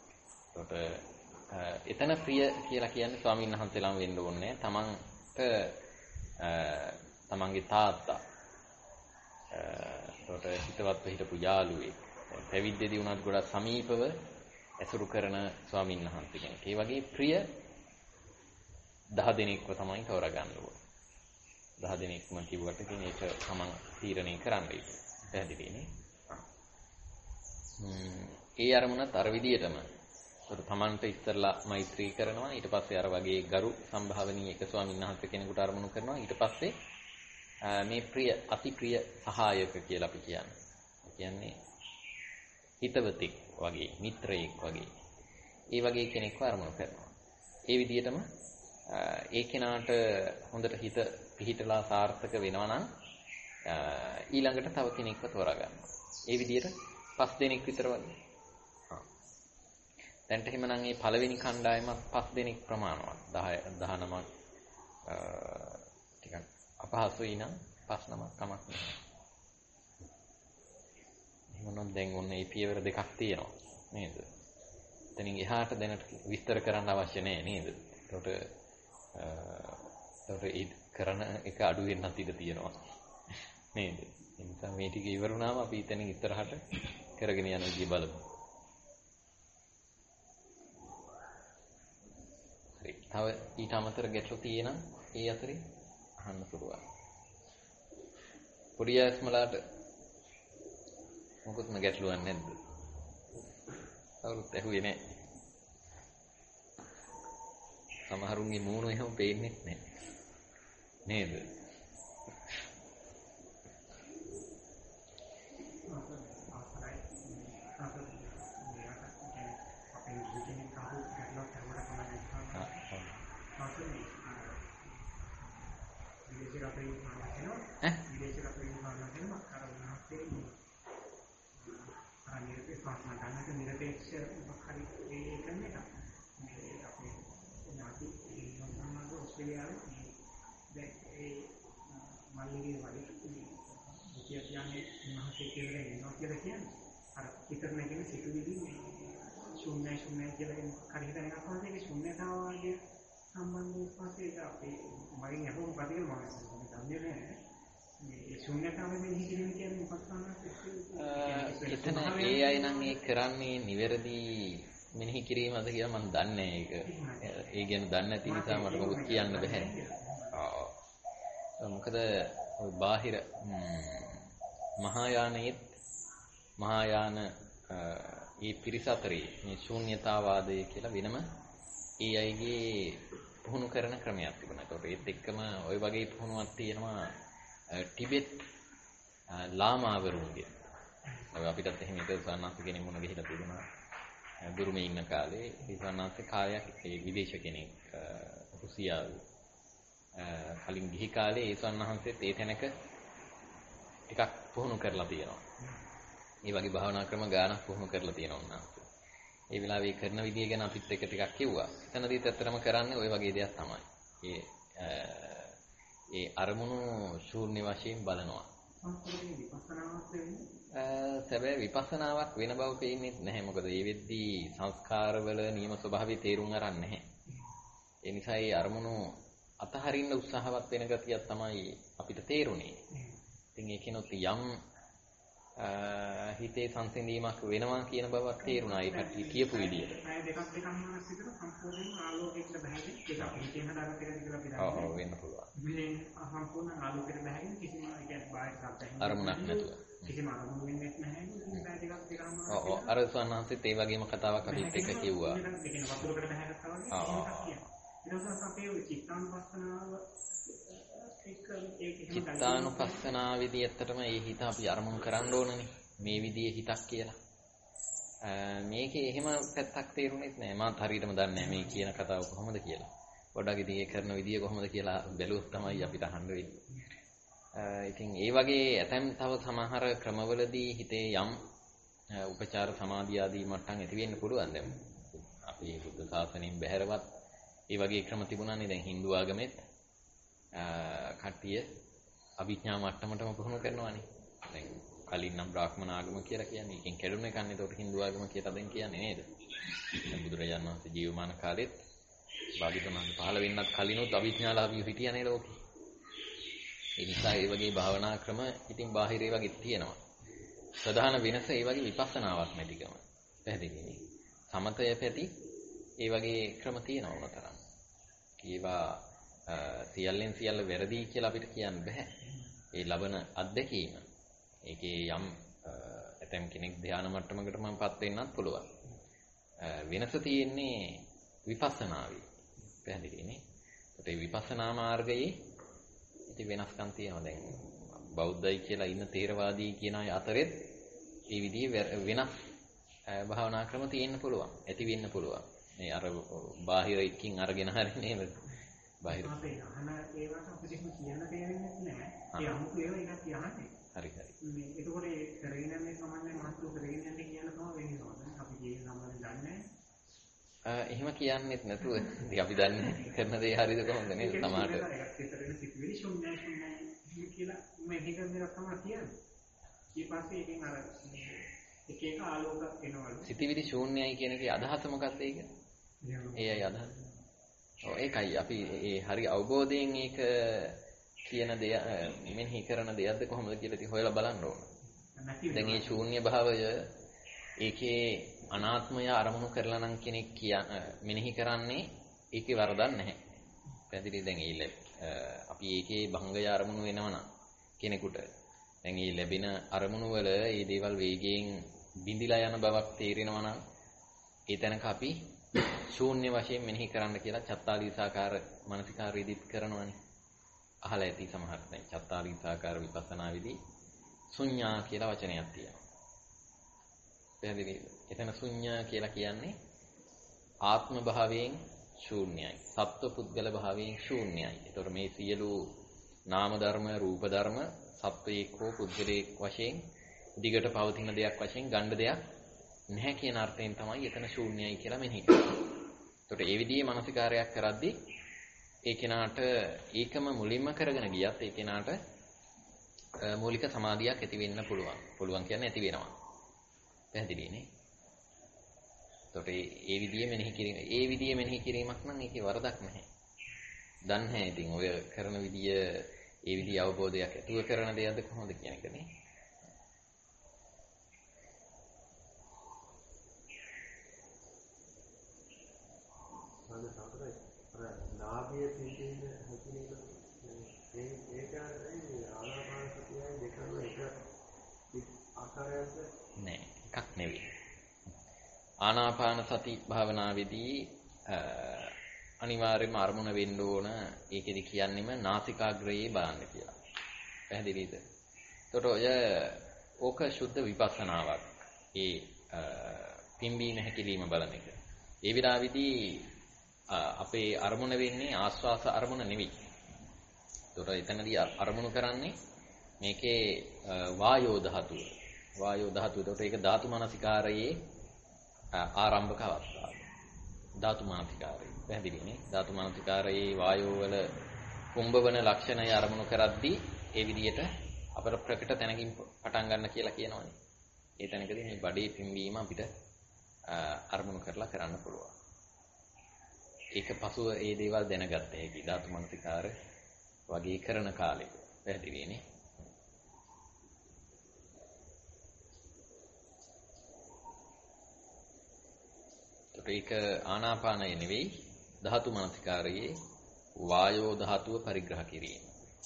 ඒකට එතන ප්‍රිය කියලා කියන්නේ ස්වාමීන් වහන්සේලාම වෙන්න ඕනේ. Tamanට තමන්ගේ තාත්තා ඒකට හිතවත් හිටපු යාළුවෙක් පැවිද්දේදී උනත් ගොඩක් සමීපව ඇසුරු කරන ස්වාමීන් වහන්සේ කෙනෙක්. ඒ වගේ ප්‍රිය 10 දෙනෙක්ව තමයි තෝරගන්න ඕනේ. 10 දෙනෙක්ම කිව්වට ඉතින් ඒක තමන් තීරණය කරන්න ඉතින්. පැහැදිලිනේ. ඒ අරමුණත් අර විදියටම ඒකට තමන්ට ඉස්සරලා මෛත්‍රී කරනවා. ඊට පස්සේ අර වගේ ගරු සම්භාවනීය එක ස්වාමීන් වහන්සේ කෙනෙකුට අරමුණු කරනවා. ඊට පස්සේ මේ ප්‍රිය අති ප්‍රිය සහායක කියලා අපි කියන්නේ. ඒ කියන්නේ හිතවතෙක් වගේ, මිත්‍රයෙක් වගේ. ඒ වගේ කෙනෙක්ව අරමුණු කරනවා. ඒ විදිහටම ඒ කෙනාට හොඳට හිත පිහිටලා සාර්ථක වෙනවා නම් ඊළඟට තව කෙනෙක්ව තෝරා ගන්නවා. ඒ විදිහට 5 දෙනෙක් විතර වගේ. දැන්ට එහෙමනම් මේ පළවෙනි කණ්ඩායමත් 5 දෙනෙක් ප්‍රමාණවත්. 19ක් ටිකක් අපහසුයි නම් 5 නමක් කමක් නැහැ. එහෙමනම් දැන් ඔන්න මේ පියවර දෙකක් තියෙනවා නේද? එතනින් එහාට දැනට විස්තර කරන්න අවශ්‍ය නැහැ නේද? ඒකට ඒ කරන එක අඩු වෙන්නත් ඉඩ තියෙනවා නේද? ඒ නිසා මේ ටික ඉවර වුණාම අපි එතනින් ඉස්සරහට කරගෙන යන විදිය බලමු. හරි. තව ඊට අමතර ගැටලු තියෙනම් ඒ අතරේ අහන්න පුළුවන්. පොඩි ඇස්මලාට මොකක්ද ගැටලුවක් නැද්ද? කවුරුත් ඇහුවේ නැහැ. සමහරුන්ගේ මූණ එහෙම පේන්නේ නැහැ. නේද? මේ ශූන්‍යතාවෙ මෙහි කිරීම කියන්නේ මොකක්ද තමයි? එතන ඒ අය නම් ඒ කරන්නේ නිවැරදි මෙනෙහි කිරීමද කියලා මම දන්නේ ඒක. ඒ ගැන දන්නේ නැති නිසා මට මොකද කියන්න බෑ. මොකද ඔය බාහිර මහායාන ඒ පිරිස අතරේ මේ ශූන්‍යතාවාදය කියලා වෙනම ඒ අයගේ පුහුණු කරන ක්‍රමයක් තිබුණා. ඒකට ඒත් එක්කම ওই වගේ පුහුණුවක් තියෙනවා ටිබෙට් ලාමාවරුන්ගේ. අපිටත් එහෙම එක සන්නාස කෙනෙක් මුණ ගිහිලා තිබුණා. බුරුමේ ඉන්න කාලේ ඒ සන්නාස කාලයක් ඒ විදේශ කෙනෙක් රුසියාවේ කලින් ගිහි කාලේ ඒ සන්නාහන්සෙත් ඒ තැනක ටිකක් පුහුණු කරලා තියෙනවා. මේ වගේ භාවනා ක්‍රම ගානක් පුහුණු කරලා තියෙනවා උන්වහන්සේ. ඒ වෙලාවේ කරන විදිය ගැන අපිත් එක්ක ටිකක් කිව්වා. එතනදීත් ඇත්තටම කරන්නේ ওই වගේ දෙයක් තමයි. ඒ අරමුණු ශූන්‍ය වශයෙන් බලනවා. සැබෑ විපස්සනාවක් වෙන බව පේන්නේ නැහැ. මොකද මේ වෙද්දී සංස්කාරවල නියම ස්වභාවය තේරුම් අරන් නැහැ. ඒ නිසා ඒ අරමුණු අතහරින්න උත්සාහවත් වෙන ගතියක් තමයි අපිට තේරුනේ. ඉතින් ඒකිනොත් යම් හිතේ සංසිඳීමක් වෙනවා කියන බවක් තේරුණා ඒ කට්ටිය කියපු විදියට. අය දෙකක් දෙකක්මාරක් විතර සම්පූර්ණයෙන් ආලෝකයකට බහැගෙන ඒක අපි හිතේන දාගත්ත එක කියලා අපි දන්නවා. ඔව් වෙන්න පුළුවන්. මේ සම්පූර්ණ ආලෝකයකට බහැගෙන කිසිම කියන්නේ බාහිර සත්‍යයක් අරමුණක් නැතුව. කිසිම අරමුණක් වෙන්නේ නැහැ. ඉතින් අය දෙකක් දෙකක්මාරක්. ඔව් අර සවන්හන්සෙත් ඒ වගේම කතාවක් අපිත් එක්ක කිව්වා. ඒක වතුරකට බහැගත්තා වගේ ඒකක් කියනවා. ඊට පස්සේ අපේ චිත්තානුපස්සනාව චිත්තානුපස්සනාවේදී ඇත්තටම ඒ හිත අපි අරමුණු කරන්න ඕනනේ. මේ විදිහේ හිතක් කියලා. මේකේ එහෙම පැත්තක් තේරුණෙත් නෑ. මාත් හරියටම දන්නේ නෑ මේ කියන කතාව කොහොමද කියලා. පොඩ්ඩක් ඉතින් ඒ කරන විදිය කොහොමද කියලා බැලුවොත් තමයි අපිට අහන්න වෙන්නේ. ඉතින් ඒ වගේ ඇතැම් තව සමහර ක්‍රමවලදී හිතේ යම් උපචාර සමාධිය ආදී මට්ටම් ඇති වෙන්න පුළුවන්. දැන් අපි බුද්ධ ශාසනයෙන් බැහැරවත් ඒ වගේ ක්‍රම තිබුණානේ. දැන් Hindu ආගමෙත් කට්ටිය අභිඥා මට්ටමටම පුහුණු කරනවානේ. දැන් කලින් නම් බ්‍රාහ්මණ ආගම කියලා කියන්නේ. ඒකෙන් කැඩුණ එක නේ. ඒකට Hindu ආගම කියලා දැන් කියන්නේ නේද? දැන් බුදුරජාණන් වහන්සේ ජීවමාන කාලෙත් භාග්‍යවතුන් වහන්සේ පහළ වෙන්නත් කලිනුත් අභිඥාලාභී හිටියනේ ලෝකේ. ඒ නිසා ඒ වගේ භාවනා ක්‍රම ඉතින් බාහිරේ වගේ තියෙනවා. ප්‍රධාන වෙනස ඒ වගේ විපස්සනාවක් නැතිකම. පැහැදිලිනේ. සමතය පැති ඒ වගේ ක්‍රම තියෙනවා උනතරම්. ඒවා සියල්ලෙන් සියල්ල වැරදි කියලා අපිට කියන්න බෑ. ඒ ලබන අත්දැකීම. ඒකේ යම් ඇතම් කෙනෙක් ධානා මට්ටමකට මමපත් වෙන්නත් පුළුවන්. වෙනස තියෙන්නේ විපස්සනාවේ. පැහැදිලිනේ. ඒත් ඒ විපස්සනා මාර්ගයේ ඉතින් වෙනස්කම් තියෙනවා. දැන් බෞද්ධයි කියලා ඉන්න තේරවාදී කියන අය අතරෙත් මේ විදිහේ වෙනස් භාවනා ක්‍රම තියෙන්න පුළුවන්. ඇති වෙන්න පුළුවන්. මේ අර බාහිර එකකින් අරගෙන හරිනේ නේද? බාහිර අපේ අහන ඒවට අපිට කියන්න තේරෙන්නේ නැහැ. ඒ අමුතු ඒවා එකක් කියන්නේ. හරි හරි. මේ ඒකෝට ඒ කරගෙන යන්නේ සමානයි මහත්තු කරගෙන යන්නේ කියන තමයි වෙන්නේ. අපි කියන සම්බන්ධයෙන් දන්නේ එහෙම කියන්නෙත් නැතුව ඉතින් අපි දන්නේ කරන දේ හරියද කොහොමද නේද? සමහරට ඒතරේ සිතුවිලි ශුන්‍යයි කියලා මේ හිතන දේ තමයි කියන්නේ. ඊට පස්සේ එකෙන් අර එක එක ආලෝක එනවලු. සිතුවිලි ශූන්‍යයි කියන එකේ අදහස මොකක්ද ඒක? ඒ අය අදහස. ඔව් ඒකයි අපි ඒ හරි අවබෝධයෙන් ඒක කියන දේ මෙනෙහි කරන දෙයක්ද කොහොමද කියලා ඉතින් හොයලා බලන්න ඕන. දැන් මේ ශූන්‍ය භාවය ඒකේ අනාත්මය අරමුණු කරලා නම් කෙනෙක් මෙනෙහි කරන්නේ ඒකේ වරදක් නැහැ. පැහැදිලි. දැන් අපි ඒකේ භංගය අරමුණු වෙනවනම් කෙනෙකුට දැන් මේ ලැබෙන අරමුණු වල මේ දේවල් වේගයෙන් බිඳිලා යන බවක් තේරෙනවා නම් ඒ තැනක අපි ශූන්‍ය වශයෙන් මෙනෙහි කරන්න කියලා චත්තාලීසාකාර මානසිකාරයේදීත් කරනවානේ. අහලා ඇති සමහර දැන් චත්තාලීසාකාර විපස්සනා විදී ශුන්‍යා කියලා වචනයක් තියෙනවා. පැහැදිලිද? එතන ශුන්‍යා කියලා කියන්නේ ආත්ම භාවයෙන් ශූන්‍යයි. සත්ව පුද්ගල භාවයෙන් ශූන්‍යයි. ඒතකොට මේ සියලු නාම ධර්ම, රූප ධර්ම සත්වයේක් හෝ පුද්ගලයෙක් වශයෙන් දිගට පවතින දෙයක් වශයෙන් ගන්න දෙයක් නැහැ කියන අර්ථයෙන් තමයි එතන ශූන්‍යයි කියලා මෙනෙහි කරන්නේ. ඒතකොට ඒ විදිහේ මානසිකාරයක් කරද්දී ඒ කෙනාට ඒකම මුලින්ම කරගෙන ගියත් ඒ කෙනාට මූලික සමාධියක් ඇති වෙන්න පුළුවන්. පුළුවන් කියන්නේ ඇති වෙනවා. පැහැදිලිනේ. ඒතකොට ඒ විදිහේ මෙනෙහි කිරීමක් නම් ඒකේ වරදක් නැහැ. දන්නේ නැහැ ඉතින් ඔය කරන විදිය ඒ විදිහ අවබෝධයක් ඇතුව කරන දෙයක්ද කොහොමද කියන එකනේ. නාභිය පිටින් හැකිනේද ඒක ආනාපාන සතියයි දෙකම එක ආකාරයක්ද නෑ එකක් නෙවෙයි. ආනාපාන සති භාවනාවේදී අනිවාර්යයෙන්ම අරමුණ වෙන්න ඕන. ඒකෙදි කියන්නේම නාසිකාග්‍රයේ බලන්න කියලා. පැහැදිලිද? එතකොට ඕක සුද්ධ විපස්සනාවක්. ඒ පිම්බීම හැකිලිම බලන එක. ඒ විලාවේදී අපේ අරමුණ වෙන්නේ ආස්වාස අරමුණ නෙවෙයි. ඒතකොට එතනදී අරමුණු කරන්නේ මේකේ වායෝ ධාතුව. වායෝ ධාතුව. ඒතකොට ඒක ධාතු මනසිකාරයේ ආරම්භක අවස්ථාව. ධාතු මනසිකාරය. පැහැදිලිනේ? ධාතු මනසිකාරයේ වායෝ වල කුම්භවන ලක්ෂණය අරමුණු කරද්දී ඒ විදිහට අපර ප්‍රකට තැනකින් පටන් ගන්න කියලා කියනවනේ. ඒ තැනකදී මේ බඩේ පිම්බීම අපිට අරමුණු කරලා කරන්න පුළුවන්. ඒක පසුව ඒ දේවල් දැනගත්ත හැකි ධාතු මනසිකාර වගේ කරන කාලෙක. පැහැදිලිනේ? ඒක ආනාපානය නෙවෙයි ධාතු මනසිකාරයේ වායෝ ධාතුව පරිග්‍රහ කිරීම.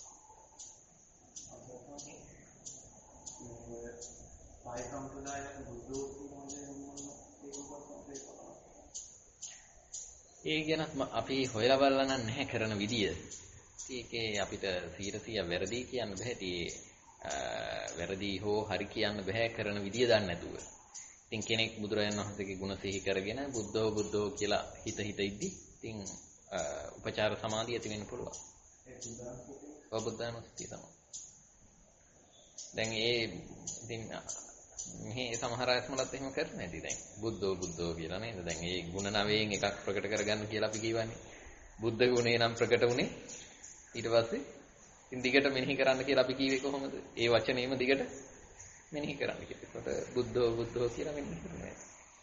ඒ ගැන අපි හොයලා බලලා නැහැ කරන විදිය. ඒකේ අපිට 100% වැරදි කියන්න බෑ. වැරදි හෝ හරි කියන්න බෑ කරන විදිය දන්නේ නැතුව. ඉතින් කෙනෙක් බුදුරජාණන් වහන්සේගේ ගුණ සිහි කරගෙන බුද්ධෝ කියලා හිත ඉද්දි ඉතින් උපචාර සමාධිය ඇති වෙන්න පුළුවන්. ඒ බුද්ධානුස්සතිය තමයි. දැන් ඉතින් මෙහි සමහර අයත්මලත් එහෙම කරන්නේ නැති දැන් බුද්ධෝ කියලා නේද? දැන් ඒ ගුණ 9න් එකක් ප්‍රකට කරගන්න කියලා අපි කියවනේ. බුද්ධ ගුණේ නම් ප්‍රකට වුණේ ඊට පස්සේ ඉතින් දිගට මෙනෙහි කරන්න කියලා අපි කියවේ කොහොමද? ඒ වචනේම දිගට මෙනෙහි කරන්න කියලා. ඒකට බුද්ධෝ කියලා මෙනෙහි කරනවා.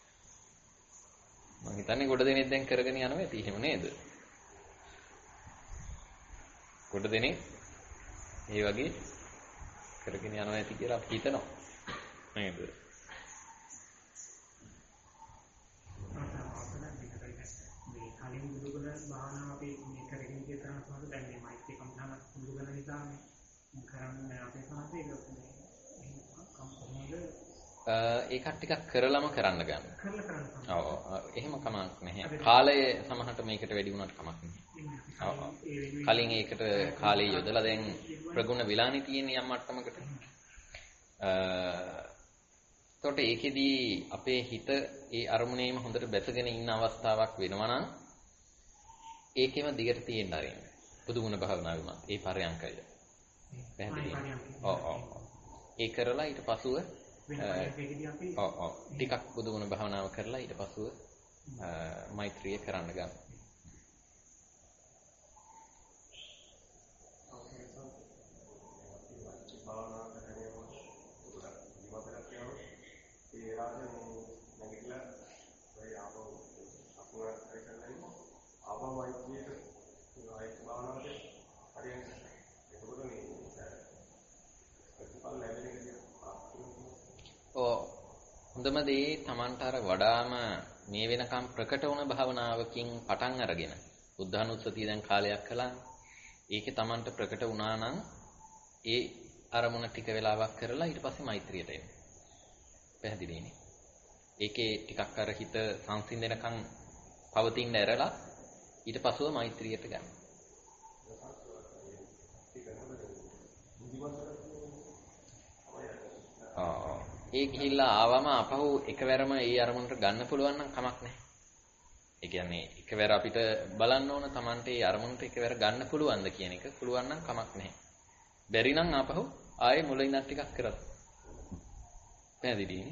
මම හිතන්නේ ගොඩ දෙනෙක් දැන් කරගෙන යනවා ඇති එහෙම නේද? ගොඩ දෙනෙක් ඒ වගේ කරගෙන යනවා ඇති කියලා අපි හිතනවා. නේද? මේ කලින් බුදුගුණ භාවනාව අපි මේ කරගෙන ගිය තරම තමයි දැන් මේ මෛත්‍රී කම්පන බුදුගුණ නිසා මේ කරන්නේ අපේ සාහිත්‍යය ඒකත් ටිකක් කරලම කරන්න ගන්න. කරලා කරන්න. ඔව්. එහෙම කමක් නැහැ. කාලය සමහරට මේකට වැඩි වුණාට කමක් නැහැ. ඔව්. කලින් ඒකට කාලය යොදලා දැන් ප්‍රගුණ විලානේ තියෙන යම් මට්ටමකට. එතකොට ඒකෙදී අපේ හිත ඒ අරමුණේම හොඳට බැසගෙන ඉන්න අවස්ථාවක් වෙනවා නම් ඒකෙම දිගට තියෙන්න ආරින්න. බුදුගුණ භාවනාව වුණා. ඒ පරයන්කය. පැහැදිලි. ඔව්. ඒ කරලා ඊට පසුව ටිකක් බුදුගුණ භාවනාව කරලා ඊට පසුව මෛත්‍රිය කරන්න ගන්න. හොඳම දේ Tamanට අර වඩාම මේ වෙනකම් ප්‍රකට වුණ භාවනාවකින් පටන් අරගෙන බුද්ධානුස්සතිය දැන් කාලයක් කළා. ඒකේ Tamanට ප්‍රකට වුණා නම් ඒ අරමුණ ටික වෙලාවක් කරලා ඊට පස්සේ මෛත්‍රියට එන්න. පැහැදිලිනේ. ඒකේ ටිකක් අර හිත සංසිඳනකම් පවතින්න ඇරලා ඊට පස්සෙව මෛත්‍රියට ගන්න. ඒ ගිහිල්ලා ආවම අපහු එකවරම ඒ අරමුණට ගන්න පුළුවන් නම් කමක් නැහැ. ඒ කියන්නේ එකවර අපිට බලන්න ඕන Tamante ඒ අරමුණට එකවර ගන්න පුළුවන්ද කියන එක. පුළුවන් නම් කමක් නැහැ. බැරි නම් අපහු ආයේ මුල ඉඳන් ටිකක් කරත්. පැහැදිලිනේ?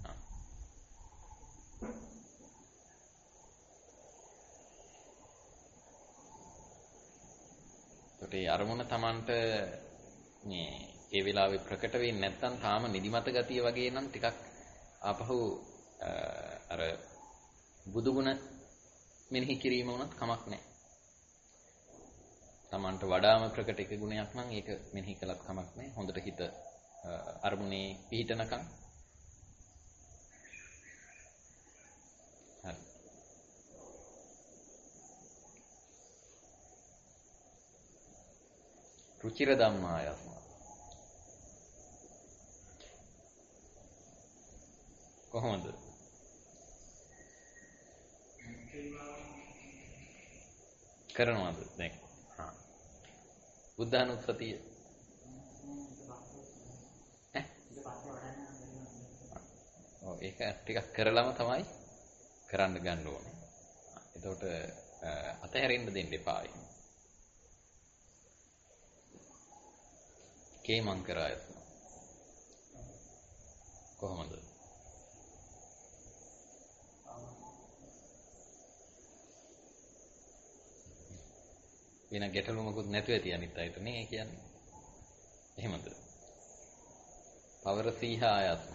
ඒ අරමුණ Tamante මේ ඒ වෙලාවේ ප්‍රකට වෙන්නේ නැත්නම් තාම නිදිමත ගතිය වගේ නම් ටිකක් ආපහු අර බුදුගුණ මෙනෙහි කිරීම උනත් කමක් නැහැ. තමන්ට වඩාම ප්‍රකට එක ගුණයක් නම් ඒක මෙනෙහි කළත් කමක් නැහැ. හොඳට හිත අරමුණේ පිහිටනකම්. හරි. රුචිර ධම්මායස්ම. කොහොමද? කරනවද දැන්? හා. බුද්ධානුස්සතිය. ඒක ටිකක් කරලම තමයි කරන්න ගන්න ඕනේ. එතකොට අතහැරෙන්න දෙන්න එපා. කේමං කරාය. කොහොමද? වෙන ගැටලු මොකුත් නැතුව ඇති අනිත් අයට නේ කියන්නේ. එහෙමද? පවර සීහායස්ම.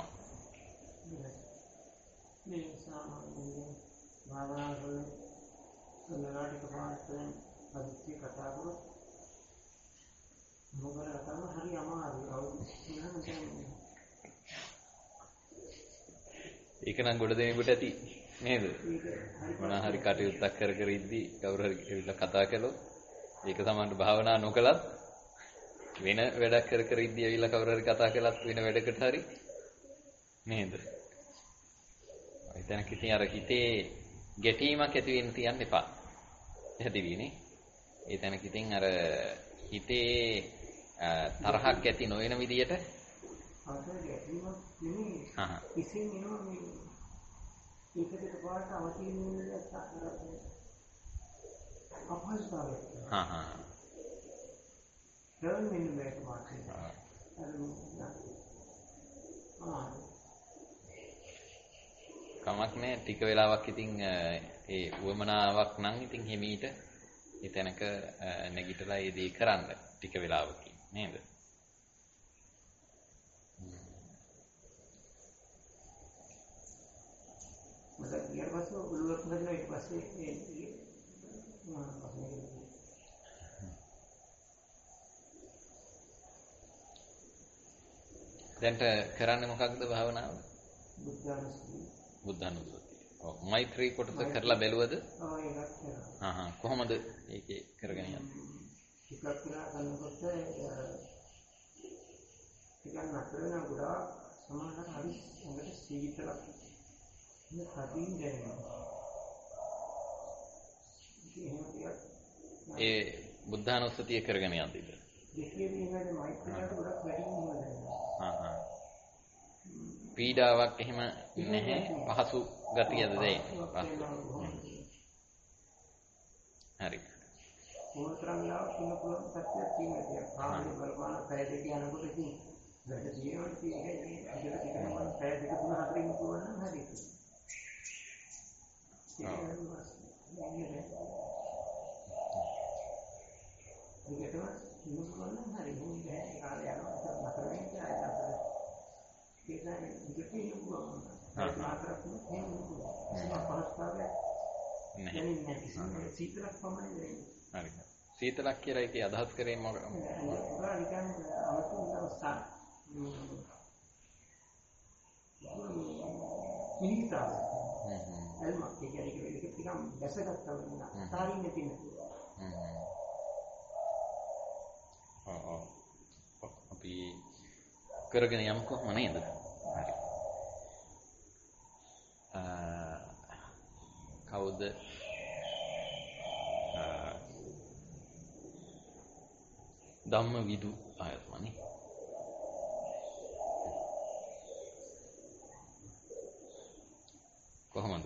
මේ සාමාන්‍යයෙන් භාවනා කරනවාට පාඩම් අදිස්සිය කතා කරොත් මොකද කතාව හරි අමාරුයි. ඒක නම් ගොඩ දෙනෙකුට ඇති නේද? මොනවා හරි කටයුත්තක් කර කර ඉද්දී කවුරු හරි ඇවිල්ලා කතා කළොත් ඒක සමහරවිට භාවනා නොකලත් වෙන වැඩක් කර කර ඉද්දී ඇවිල්ලා කවුරු හරි කතා කළත් වෙන වැඩකට හරි නේද? එතන කිසිම අර හිතේ ගැටීමක් ඇති වෙන්න තියන්න එපා. එහෙදිවිනේ. ඒ තැනක ඉතින් අර හිතේ තරහක් ඇති නොවන විදියට අතන ගැටීමක් නෙමෙයි. කිසිම එනවා මේ ඒකකට පාට අවතීර්ණ අපහසුතාවය. දැන් මෙන්න මේක මාතේ. කමක් නැහැ ටික වෙලාවක් ඉතින් ඒ උවමනාවක් නම් ඉතින් හිමීට ඒ තැනක නැගිටලා ඒ දේ කරන්න ටික වෙලාවකින් නේද? මට ඊට පස්සේ උළුවක් හදලා ඊට පස්සේ දැන්ට කරන්නේ මොකක්ද භාවනාව? බුද්ධානුස්සතිය. ඔව් මෛත්‍රී කොටස කරලා බැලුවද? ඔව් ඒකත් කරා. කොහොමද ඒකේ කරගෙන යන්නේ? ටිකක් කරලා කරනකොට ටිකක් නතර වෙන ගොඩාක් සමානකට හරි හොඳට සීතලක් මේ හදින් දැනෙනවා. ඒ බුද්ධානුස්සතිය කරගෙන යද්දිද? දෙකේදී එහෙමද මෛත්‍රියට ගොඩක් වැඩි වෙනවා. පීඩාවක් එහෙම නැහැ පහසු ගතියද දැනෙන්නේ. හරි. මොනතරම්ලා කින පුළුවන් සත්‍යයක් තියෙනවා. ආන්නේ බලපාන පැය දෙක යනකොට ඉතින් වැඩ තියෙනවා කියන්නේ අදට කියනවා පැය දෙක තුන හතර ඉන්න පුළුවන් නම් හරි. ඒකටම ඉන්නකොට නම් හරි. මේ කාලය යනවා නතර වෙන්නේ ආයෙත් අපිට. ඒකයි දෙකේ ඉන්න පුළුවන්. මාතරක් නෙමෙයි පුළුවන්. අපහසුතාවය නැහැ. සීතලක් පමණයි දැනෙන්නේ. හරි. සීතලක් කියලා ඒකේ අදහස් කරේ මොකක්ද? මිනිතාව. එල්මක් කියන්නේ ඒක ටිකක් දැසගත්තා වුණා. තාරින්නේ තියෙනවා. අපි කරගෙන යමු කොහොම නේද? හරි. කවුද ධම්ම විදු ආයතමනේ කොහොමද?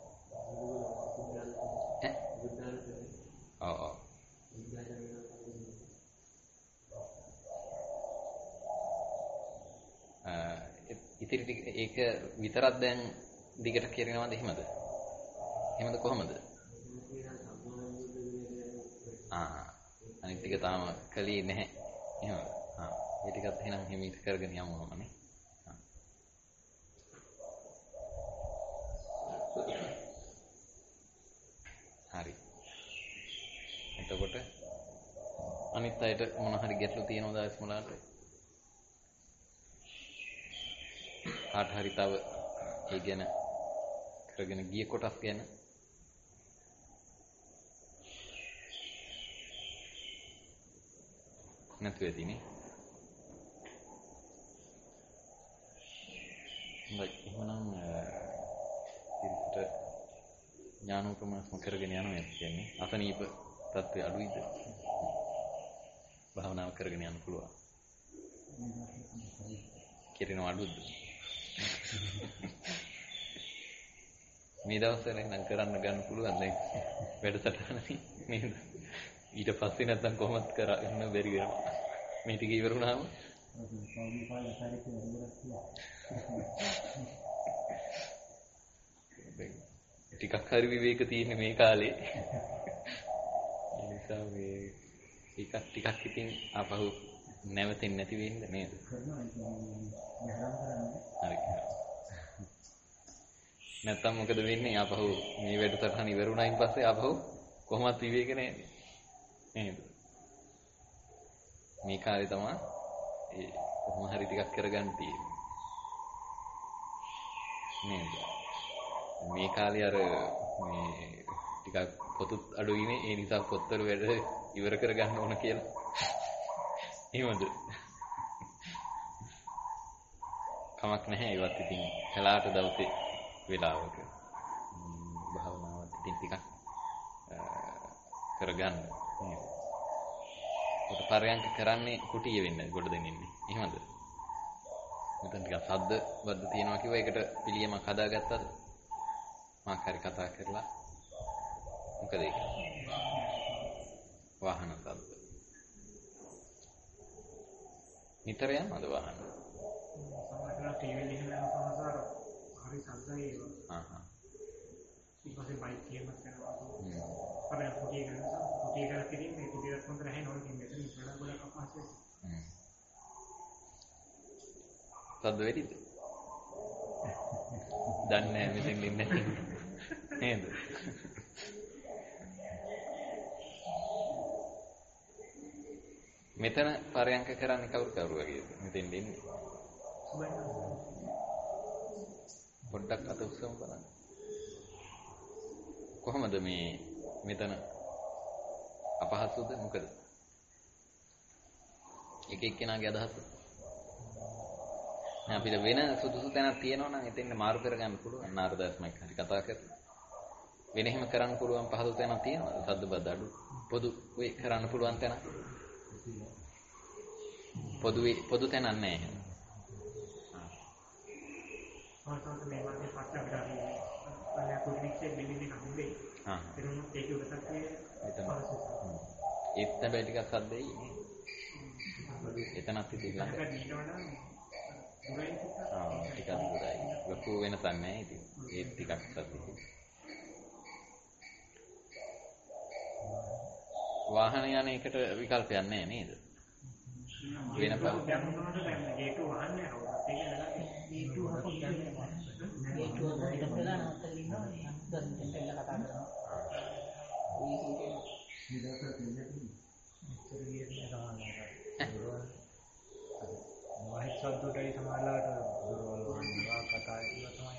ඉතින් ඒක විතරක් දැන් දිගට කියනවාද එහෙමද? එහෙමද කොහොමද? අනිත් ටික තාම කලී නැහැ. එහෙමද? ඒ ටිකත් එහෙනම් හිමීට කරගෙන යමුමනේ. හරි. එතකොට අනිත් අයට මොන හරි ගැටලු තියෙනවද ඉස්මලාට? කාට හරි තව ඒ ගැන කරගෙන ගිය කොටස් ගැන නැතු වෙතිනේ. එහෙනම් ඉතින් ඥානෝපමස්ම කරගෙන යනවා කියන්නේ අසනීප තත්ත්වය අඩුයිද? භාවනාව කරගෙන යන්න පුළුවන්. කිරිනව අඩුද? මේ දවස්වල නම් කරන්න ගන්න පුළුවන් දැන් වැඩසටහනනේ නේද? ඊට පස්සේ නැත්තම් කොහොමද කරන්න බැරි වෙනවා. මේ ටික ඉවර වුණාම ටිකක් හරි විවේක තියෙන මේ කාලේ. ඒ නිසා මේ ටිකක් ඉතින් ආපහු නැවතෙන්නේ නැති වෙන්න නේද? හරි. නැත්තම් මොකද වෙන්නේ? ආපහු මේ වැඩසටහන ඉවර වුණායින් පස්සේ ආපහු කොහොමවත් විවේක නැහැ නේද? මේ කාලේ තමයි ඒ කොහොම හරි ටිකක් කරගන්න තියෙන්නේ. නේද? මේ කාලේ අර මේ ටිකක් පොතුත් අඩුයිනේ. ඒ නිසා පොත්වල වැඩ ඉවර කරගන්න ඕන කියලා. එහෙමද? කමක් නැහැ. ඒවත් ඉතින් කලාට දවසේ වෙලාවක භාවනාවත් ඉතින් ටිකක් කරගන්න නේද? ඔත පරයන්ක කරන්නේ කුටිය වෙන්නේ ගොඩ දෙනින්නේ. එහෙමද? මෙතන ටිකක් සද්ද වද්ද තියෙනවා කිව්වා. ඒකට පිළියමක් හදාගත්තද? මාක් හරි කතා කරලා මොකද ඒක? වාහන සද්ද. නිතර යනවද වාහන? සමහරවිට ටීවී එකේ යන පහසාර හරි සද්දයි ඒක. ඊපස්සේ බයික් එකක් කරනවා. අපේ කුටි එකක් කිරීම මේ කුටියක් හොඳ නැහැ නෝන කින් මෙතන ඉස්සරහ ගොඩක් අපහසුයි. සද්ද වෙයිද? දන්නේ නැහැ මෙතෙන් ඉන්නේ නේද? මෙතන පරයන්ක කරන්නේ කවුරු වගේද? මෙතෙන් ඉන්නේ. පොඩ්ඩක් අත උස්සමු බලන්න. කොහොමද මේ මෙතන අපහසුද මොකද? එක එක්කෙනාගේ අදහස. දැන් අපිට වෙන සුදුසු තැනක් තියෙනවා නම් එතෙන් මාරු කරගන්න පුළුවන්. නාරදාස්මක් හරි කතා කරලා. වෙන එහෙම කරන්න පුළුවන් පහසු තැනක් තියෙනවද? සද්ද බද්ද අඩු. පොදු වෙ කරන්න පුළුවන් තැනක්. පොදු තැනක් නැහැ එහෙම. ආසන්න මේ වගේ පස්සක් ගන්න. අනේ කුටිච්චේ බිලිලි හම්බෙයි. ඒක උඩටත් ඒත් හැබැයි ටිකක් සද්දෙයි නේ. එතනත් ඉතින් ළඟ. ටිකක් දුරයි. ලොකු වෙනසක් නැහැ ඉතින්. ඒත් ටිකක් සද්දෙයි. වාහන යන එකට විකල්පයක් නැහැ නේද? වෙන පාර. ඒක වාහනේ හවුත් ඒක නේද? ඒක හිතපොලා නවත්තලා ඉන්නවා. දැන් දෙන්න කතා කරනවා. මහිත් සද්දටයි සමාලාට දුරවල් වන්නවා කතා කරනවා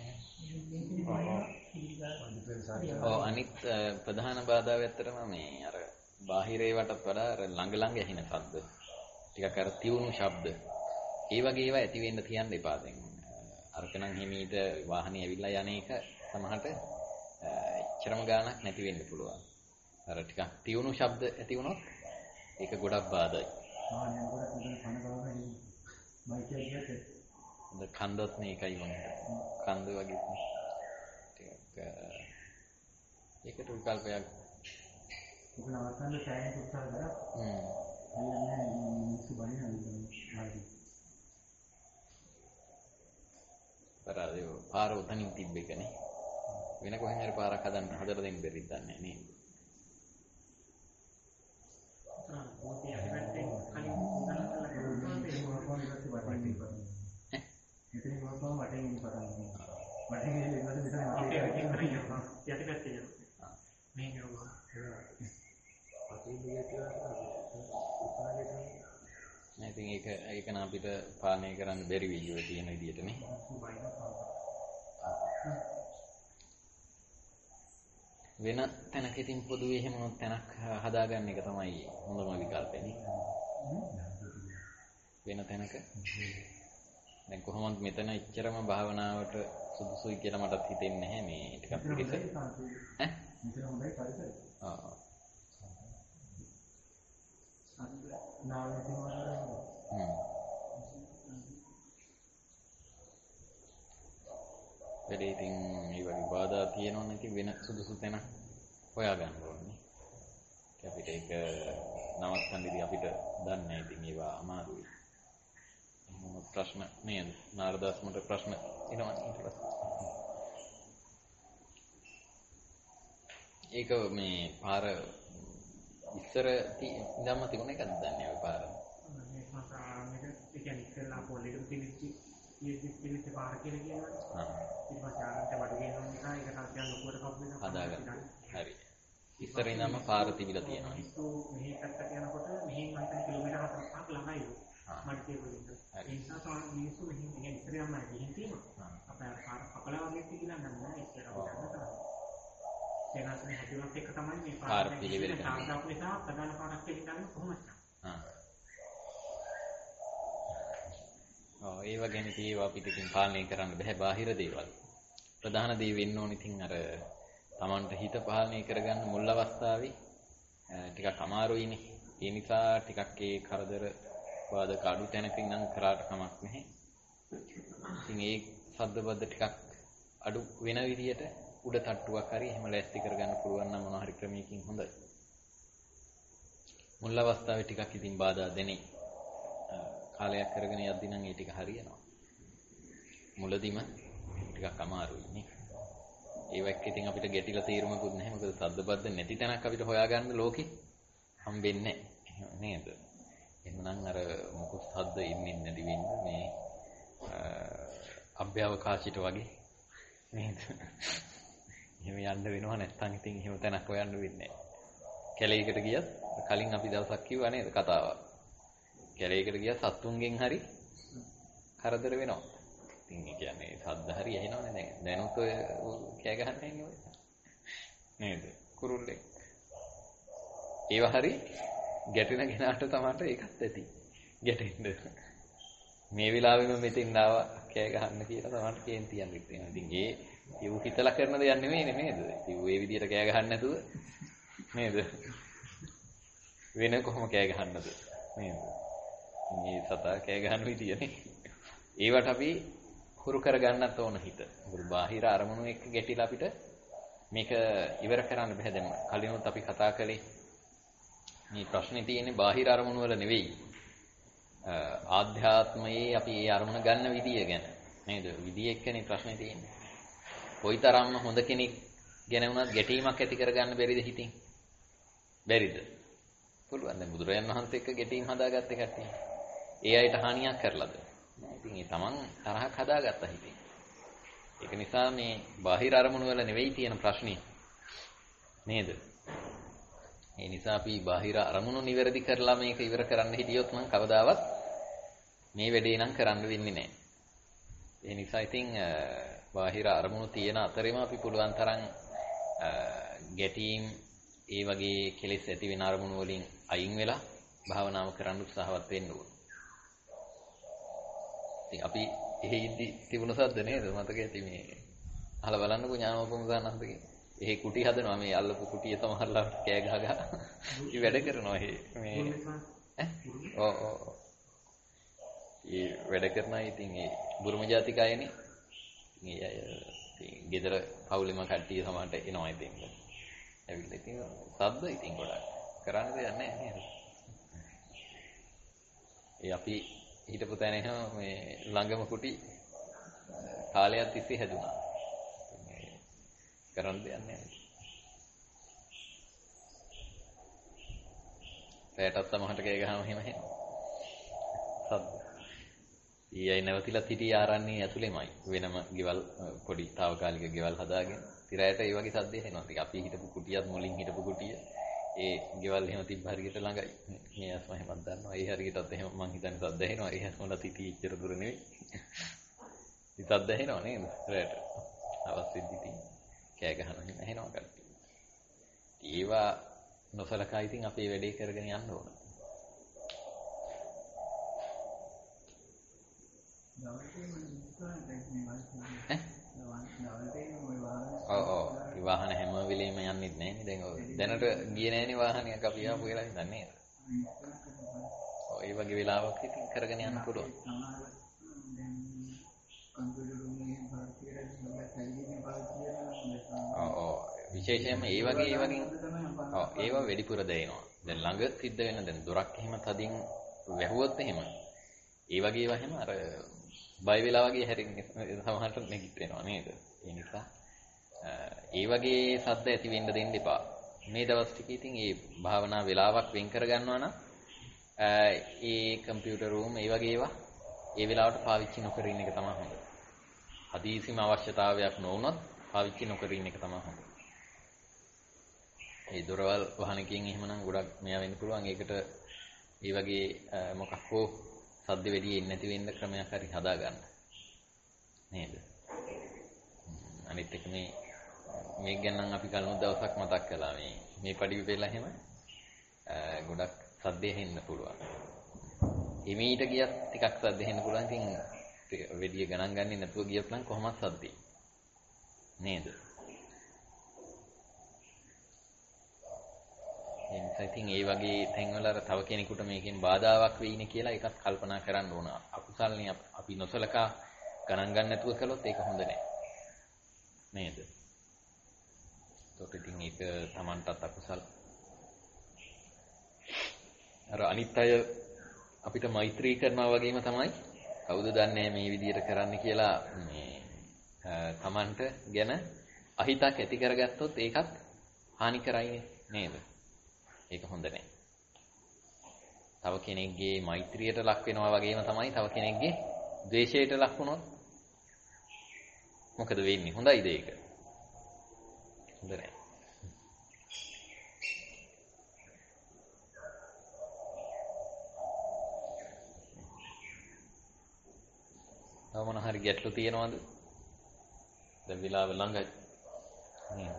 තමයි. ඔව් අනිත් ප්‍රධාන බාධාව ඇත්තටම මේ අර බාහිරේ වටත් වඩා අර ළඟ ඇහෙන ශබ්ද. ටිකක් අර තියුණු ශබ්ද. ඒ වගේ ඒවා ඇති වෙන්න තියන්න එපා දැන්. අරකනම් හිමීට වාහනේ ඇවිල්ලා යන එක සමහරට එච්චරම ගාණක් නැති වෙන්න පුළුවන්. අර ටිකක් තියුණු ශබ්ද ඇති වුණොත් ඒක ගොඩක් බාධායි. කන්දත් මේකයි වුණේ. කන්ද වගේ ටිකක් ඒකට විකල්පයක්. ඒක නවත්තන්න සෑහෙන උත්සාහ කරා. හරියන්නේ මිනිස්සු බණිනවා. පරාදේ පාර උතනින් තිබ්බ එකනේ. වෙන කොහෙන් හරි පාරක් හදලා දෙන්න බැරිද දන්නේ නෑ. මොකද යහිපැත්තෙන් කලින් උදාහරණ කරලා එතන ගොඩක් වටේ ඉන්න පටන් ගන්නවා. වටේ ගිහින් ඉන්නකොට මෙතන යටිපැත්තේ යනවා. මේ නෝවා. අතේ ගිය කියලා ඉතින් ඒක න අපිට පාලනය කරන්න බැරි වෙයි ඔය තියෙන විදිහටනේ. වෙන තැනක ඉතින් පොදුවේ එහෙම තැනක් හදාගන්න එක තමයි හොඳම විකල්පය නේ. වෙන තැනක දැන් කොහොමද මෙතන ඉච්චරම භාවනාවට සුදුසුයි කියලා මටත් හිතෙන්නේ නැහැ මේ ටිකක් පිළිස. ඈ? මෙතන හොඳයි පරිසරය. ආ. වැඩි ඉතින් මේ වගේ බාධා තියෙනවා නම් ඉතින් වෙන සුදුසු තැන හොයාගන්න ඕනේ. අපිට ඒක නවත්තන්නේදී අපිට දන්නේ නැහැ ඉතින් ඒවා අමාරුයි. ප්‍රශ්න නේද? නාරදාස් මට ප්‍රශ්න එනවා ඊට පස්සේ. ඒක මේ පාර ඉස්සර ඉඳන්ම තිබුණ එකක්ද දන්නේ ඔය පාර? මේක ඒ කියන්නේ ඉස්සෙල්ලා පොල්ලේකට පිළිච්ච පාර කියලා කියනවා. ඊට පස්සේ ආරන්ට බඩගින්න නිසා ඒක සංඛ්‍යා ලොකුවට කප්පෙන හදාගන්න. හරි. ඉස්සර ඉඳන්ම පාර තිබිලා තියෙනවා. මෙහි පැත්තට යනකොට මෙහෙන් මම කිලෝමීටර් 4ක් ළඟයි. මට කියපොලින්ද. ඒ නිසා තමයි මිනිස්සු මෙහෙන් කියන්නේ ඉස්සර යනවා ගිහින් තියෙනවා. අපේ පාර කපලා වගේ කියලා නෑ ඉස්සර අපිට ගන්න. එනසනේ හැදුවත් එක තමයි මේ පාර පිළිවෙල සාර්ථක නිසා ප්‍රධාන පාරක් කියලා ගන්න කොහොමද? ඒ වගේ නෙතිව අපිට ඉතින් පාලනය කරන්න බෑ බාහිර දේවල්. ප්‍රධාන දේ වෙන්න ඕනේ ඉතින් අර Tamanට හිත පාලනය කරගන්න මුල් අවස්ථාවේ ටිකක් අමාරුයිනේ. ඒ නිසා ටිකක් ඒ කරදර වාදක අඩු තැනක ඉඳන් කරාට කමක් නැහැ. ඉතින් ඒ සද්දබද්ද ටිකක් අඩු වෙන විදියට උඩ තට්ටුවක් හරි එහෙම ලෑස්ති කරගන්න පුළුවන් නම් මොනවා හරි ක්‍රමයකින් හොඳයි. මුල් අවස්ථාවේ ටිකක් ඉතින් බාධා දෙන්නේ. කාලයක් කරගෙන යද්දී නම් ඒ ටික හරියනවා. මුලදීම ටිකක් අමාරුයි නේ. ඒව එක්ක ඉතින් අපිට ගැටිලා තීරමකුත් නැහැ. මොකද සද්දබද්ද නැති තැනක් අපිට හොයාගන්න ලෝකෙ හම්බෙන්නේ නැහැ. නේද? එහෙනම් අර මොකක් සද්ද ඉන්නේ නැති වෙන්නේ මේ අභ්‍යවකාශයට වගේ නේද? එහෙම යන්න වෙනවා නැත්නම් ඉතින් එහෙම තැනක් හොයන්න වෙන්නේ නැහැ. කැලේකට ගියත් කලින් අපි දවසක් කිව්වා නේද කතාවක්. කැලේකට ගියත් සත්තුන්ගෙන් හරි කරදර වෙනවා. ඉතින් ඒ කියන්නේ සද්ද හරි ඇහෙනවනේ දැන්. දැනුත් ඔය කෑ ගහන්න ඉන්නේ ඔය. නේද? කුරුල්ලෙක්. ඒව හරි ගැටෙන කෙනාට තමයි ඒකත් ඇති. ගැටෙන්න. මේ වෙලාවෙම මෙතෙන් ආවා කෑ ගහන්න කියලා තමයි කේන්ති යන්නේ තියෙනවා. ඉතින් ඒ හිතලා කරන දෙයක් නෙමෙයි නේද? ඉතින් ওই විදියට කෑ ගහන්න නැතුව නේද? වෙන කොහොම කෑ ගහන්නද? නේද? මේ සතා කෑ ගහන විදියනේ. ඒවට අපි හුරු කරගන්නත් ඕන හිත. මොකද බාහිර අරමුණු එක්ක ගැටිලා අපිට මේක ඉවර කරන්න බෑ. දැන් කලිනුත් අපි කතා කළේ මේ ප්‍රශ්නේ තියෙන්නේ බාහිර අරමුණු වල නෙවෙයි. ආධ්‍යාත්මයේ අපි ඒ අරමුණ ගන්න විදිය ගැන. නේද? විදිය එක්කනේ ප්‍රශ්නේ තියෙන්නේ. කොයිතරම්ම හොඳ කෙනෙක් ගැන වුණත් ගැටීමක් ඇති කරගන්න බැරිද හිතින්? බැරිද? පුළුවන්. දැන් බුදුරජාණන් වහන්සේ එක්ක ගැටීම් හදාගත්තේ කට්ටිය. ඒ අයට හානියක් කරලාද? ඉතින් ඒ තමන් තරහක් හදාගත්තා හිතින්. ඒක නිසා මේ බාහිර අරමුණු වල නෙවෙයි තියෙන ප්‍රශ්නේ. නේද? ඒ නිසා අපි බාහිර අරමුණු නිවැරදි කරලා මේක ඉවර කරන්න හිටියොත් නම් කවදාවත් මේ වැඩේ නම් කරන්න වෙන්නේ නැහැ. ඒ නිසා ඉතින් බාහිර අරමුණු තියෙන අතරෙම අපි පුළුවන් තරම් ගැටීම් ඒ වගේ කෙලෙස් ඇති වෙන අරමුණු වලින් අයින් වෙලා භාවනාව කරන්න උත්සාහවත් වෙන්න ඕන. ඉතින් අපි එහෙ ඉදි තිබුණ සද්ද නේද? මතක ඇති මේ අහලා බලන්නකෝ ඥානෝපම සානන්දගේ. එහෙ කුටි හදනවා මේ අල්ලපු කුටිය සමහරලා කෑ ගහ ගහ. ඉතින් වැඩ කරනවා එහෙ මේ ඔව් ඒ වැඩ කරනවා ඉතින් ඒ බුරුම ජාතික අයනේ. මේ අය ඉතින් ගෙදර පවුලෙම කට්ටිය සමහරට එනවා ඉතින්. ඇවිල්ලා ඉතින් සද්ද ඉතින් ගොඩක් කරන්න දෙයක් නැහැ නේද? ඒ අපි හිටපු තැන මේ ළඟම කුටි කාලයක් තිස්සේ හැදුනා. කරන්න දෙයක් නැහැ. රැටත් සමහරට කෑ ගහම එහෙම එහෙම. සද්ද. ඊයයි නැවතිලා සිටි ආරන්නේ ඇතුළෙමයි. වෙනම ගෙවල් පොඩි తాවකාලික ගෙවල් හදාගෙන. ඉතින් රැට ඒ වගේ සද්ද එනවා. ඉතින් අපි හිටපු කුටියත් මුලින් හිටපු කුටිය ඒ ගෙවල් එහෙම තිබ්බ හරියට ළඟයි. මේ අස්ම එහෙමත් දන්නවා. ඒ හරියටත් එහෙම මං හිතන්නේ සද්ද ඇහෙනවා. ඒ අස්මලත් ඉතිච්චර දුර නෙවෙයි. ඉතත් ඇහෙනවා නේද? රැට. අවස්ථෙදි කෑ ගහනවා ඇහෙනවා කට්ටිය. ඒවා නොසලකා ඉතින් අපේ වැඩේ කරගෙන යන්න ඕන. ඔව් වාහන හැම වෙලෙම යන්නේ නැහැ නේ. දැන් දැනට ගියේ නැහැනේ වාහනයක් අපි ආපු වෙලාවෙ ඉඳන් නේද? ඔව් ඒ වගේ වෙලාවක් ඉතින් කරගෙන යන්න පුළුවන්. ඔව් විශේෂයෙන්ම ඒ වගේ ඔව් ඒවා වැඩිපුර දැනෙනවා. දැන් ළඟ සිද්ධ වෙන දැන් දොරක් එහෙම තදින් වැහුවොත් එහෙම ඒ වගේ ඒවා එහෙම අර බය වෙලා වගේ හැරෙන්නේ සමහරට නැගිට වෙනවා නේද? ඒ නිසා ඒ වගේ සද්ද ඇති වෙන්න දෙන්න එපා. මේ දවස් ටික ඉතින් ඒ භාවනා වෙලාවක් වෙන් කර ගන්නවා නම් ඒ කම්පියුටර් රූම් ඒ වගේ ඒවා ඒ වෙලාවට පාවිච්චි නොකර ඉන්න එක තමයි හොඳ. හදිසියම අවශ්‍යතාවයක් නොවුනොත් පාවිච්චි නොකර ඉන්න එක තමයි හොඳ. ඒ දොරවල් වහනකින් එහෙමනම් ගොඩක් මෙයා වෙන්න පුළුවන්. ඒකට ඒ වගේ මොකක් හෝ සද්ද වෙඩි එන්නේ නැති වෙන්න ක්‍රමයක් හරි හදා ගන්න. නේද? අනිත් එක මේ ගැන නම් අපි කලින් දවසක් මතක් කළා. මේ පඩි වෙලා එහෙම ගොඩක් සද්ද ඇහෙන්න පුළුවන්. එමීට ගියත් ටිකක් සද්ද ඇහෙන්න පුළුවන්. ඉතින් වෙඩිය ගණන් ගන්නේ නැතුව ගියත් නම් කොහොමද සද්දේ? නේද? ඉතින් ඒ වගේ තැන්වල අර තව කෙනෙකුට මේකෙන් බාධාවක් වෙයිනේ කියලා එකක් කල්පනා කරන්න ඕන. අකුසල්නේ අපි නොසලකා ගණන් ගන්න නැතුව කළොත් ඒක හොඳ නෑ. නේද? ඒකට ඉතින් ඒක Tamanටත් අකුසල්. අර අනිත් අය අපිට මෛත්‍රී කරනවා වගේම තමයි කවුද දන්නේ මේ විදියට කරන්න කියලා මේ Tamanට ගැන අහිතක් ඇති කරගත්තොත් ඒකත් හානි කරයිනේ නේද? ඒක හොඳ නැහැ. තව කෙනෙක්ගේ මෛත්‍රියට ලක් වෙනවා වගේම තමයි තව කෙනෙක්ගේ ද්වේෂයට ලක් වුණොත් මොකද වෙන්නේ? හොඳයිද ඒක? හොඳ නැහැ. තව මොන හරි ගැටලු තියෙනවද? දැන් වෙලාව ළඟයි නේද?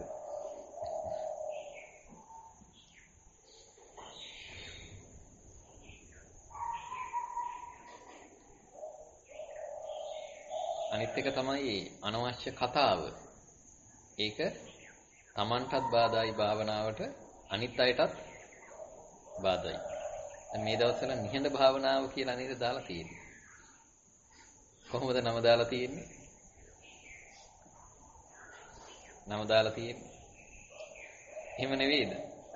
අනිත් එක තමයි අනවශ්‍ය කතාව. ඒක Tamanටත් බාධායි භාවනාවට අනිත් අයටත් බාධායි. දැන් මේ දවස්වල නිහඬ භාවනාව කියලා නේද දාලා තියෙන්නේ. කොහොමද නම දාලා තියෙන්නේ? නම දාලා තියෙන්නේ. එහෙම නෙවෙයිද?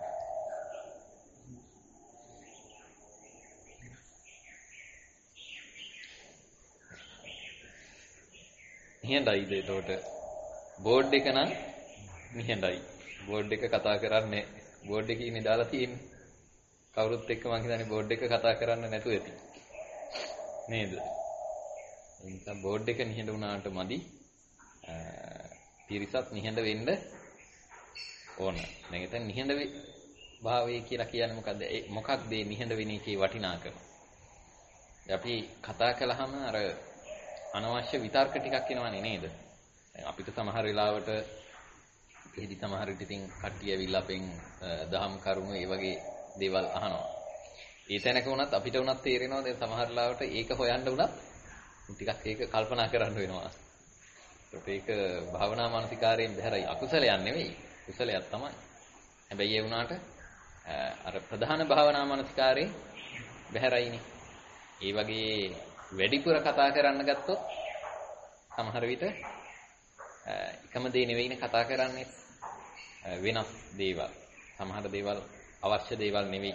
නිහඬයිද එතකොට? බෝඩ් එක නම් නිහඬයි. බෝඩ් එක කතා කරන්නේ බෝඩ් එකේ ඉන්නේ දාලා තියෙන්නේ. කවුරුත් එක්ක මං හිතන්නේ බෝඩ් එක කතා කරන්න නැතුව ඇති. නේද? ඒ නිසා බෝඩ් එක නිහඬ වුණාට මදි. පිරිසත් නිහඬ වෙන්න ඕන. දැන් එතන නිහඬ භාවය කියලා කියන්නේ මොකද්ද? මොකක්ද මේ නිහඬ වෙන එකේ වටිනාකම? අපි කතා කළාම අර අනවශ්‍ය විතර්ක ටිකක් එනවනේ නේද? දැන් අපිට සමහර වෙලාවට එහෙදි සමහර විට ඉතින් කට්ටිය ඇවිල්ලා අපෙන් දහම් කරුණු ඒ වගේ දේවල් අහනවා. ඒ තැනක වුණත් අපිට වුණත් තේරෙනවා දැන් සමහර වෙලාවට ඒක හොයන්න වුණත් ටිකක් ඒක කල්පනා කරන්න වෙනවා. ඒක භාවනා මානසිකාරයෙන් බැහැරයි අකුසලයක් නෙවෙයි. කුසලයක් තමයි. හැබැයි ඒ වුණාට අර ප්‍රධාන භාවනා මානසිකාරයෙන් බැහැරයිනේ. ඒ වගේ වැඩිපුර කතා කරන්න ගත්තොත් සමහර විට එකම දේ නෙවෙයිනේ කතා කරන්නේ වෙනස් දේවල්. සමහර දේවල් අවශ්‍ය දේවල් නෙවෙයි.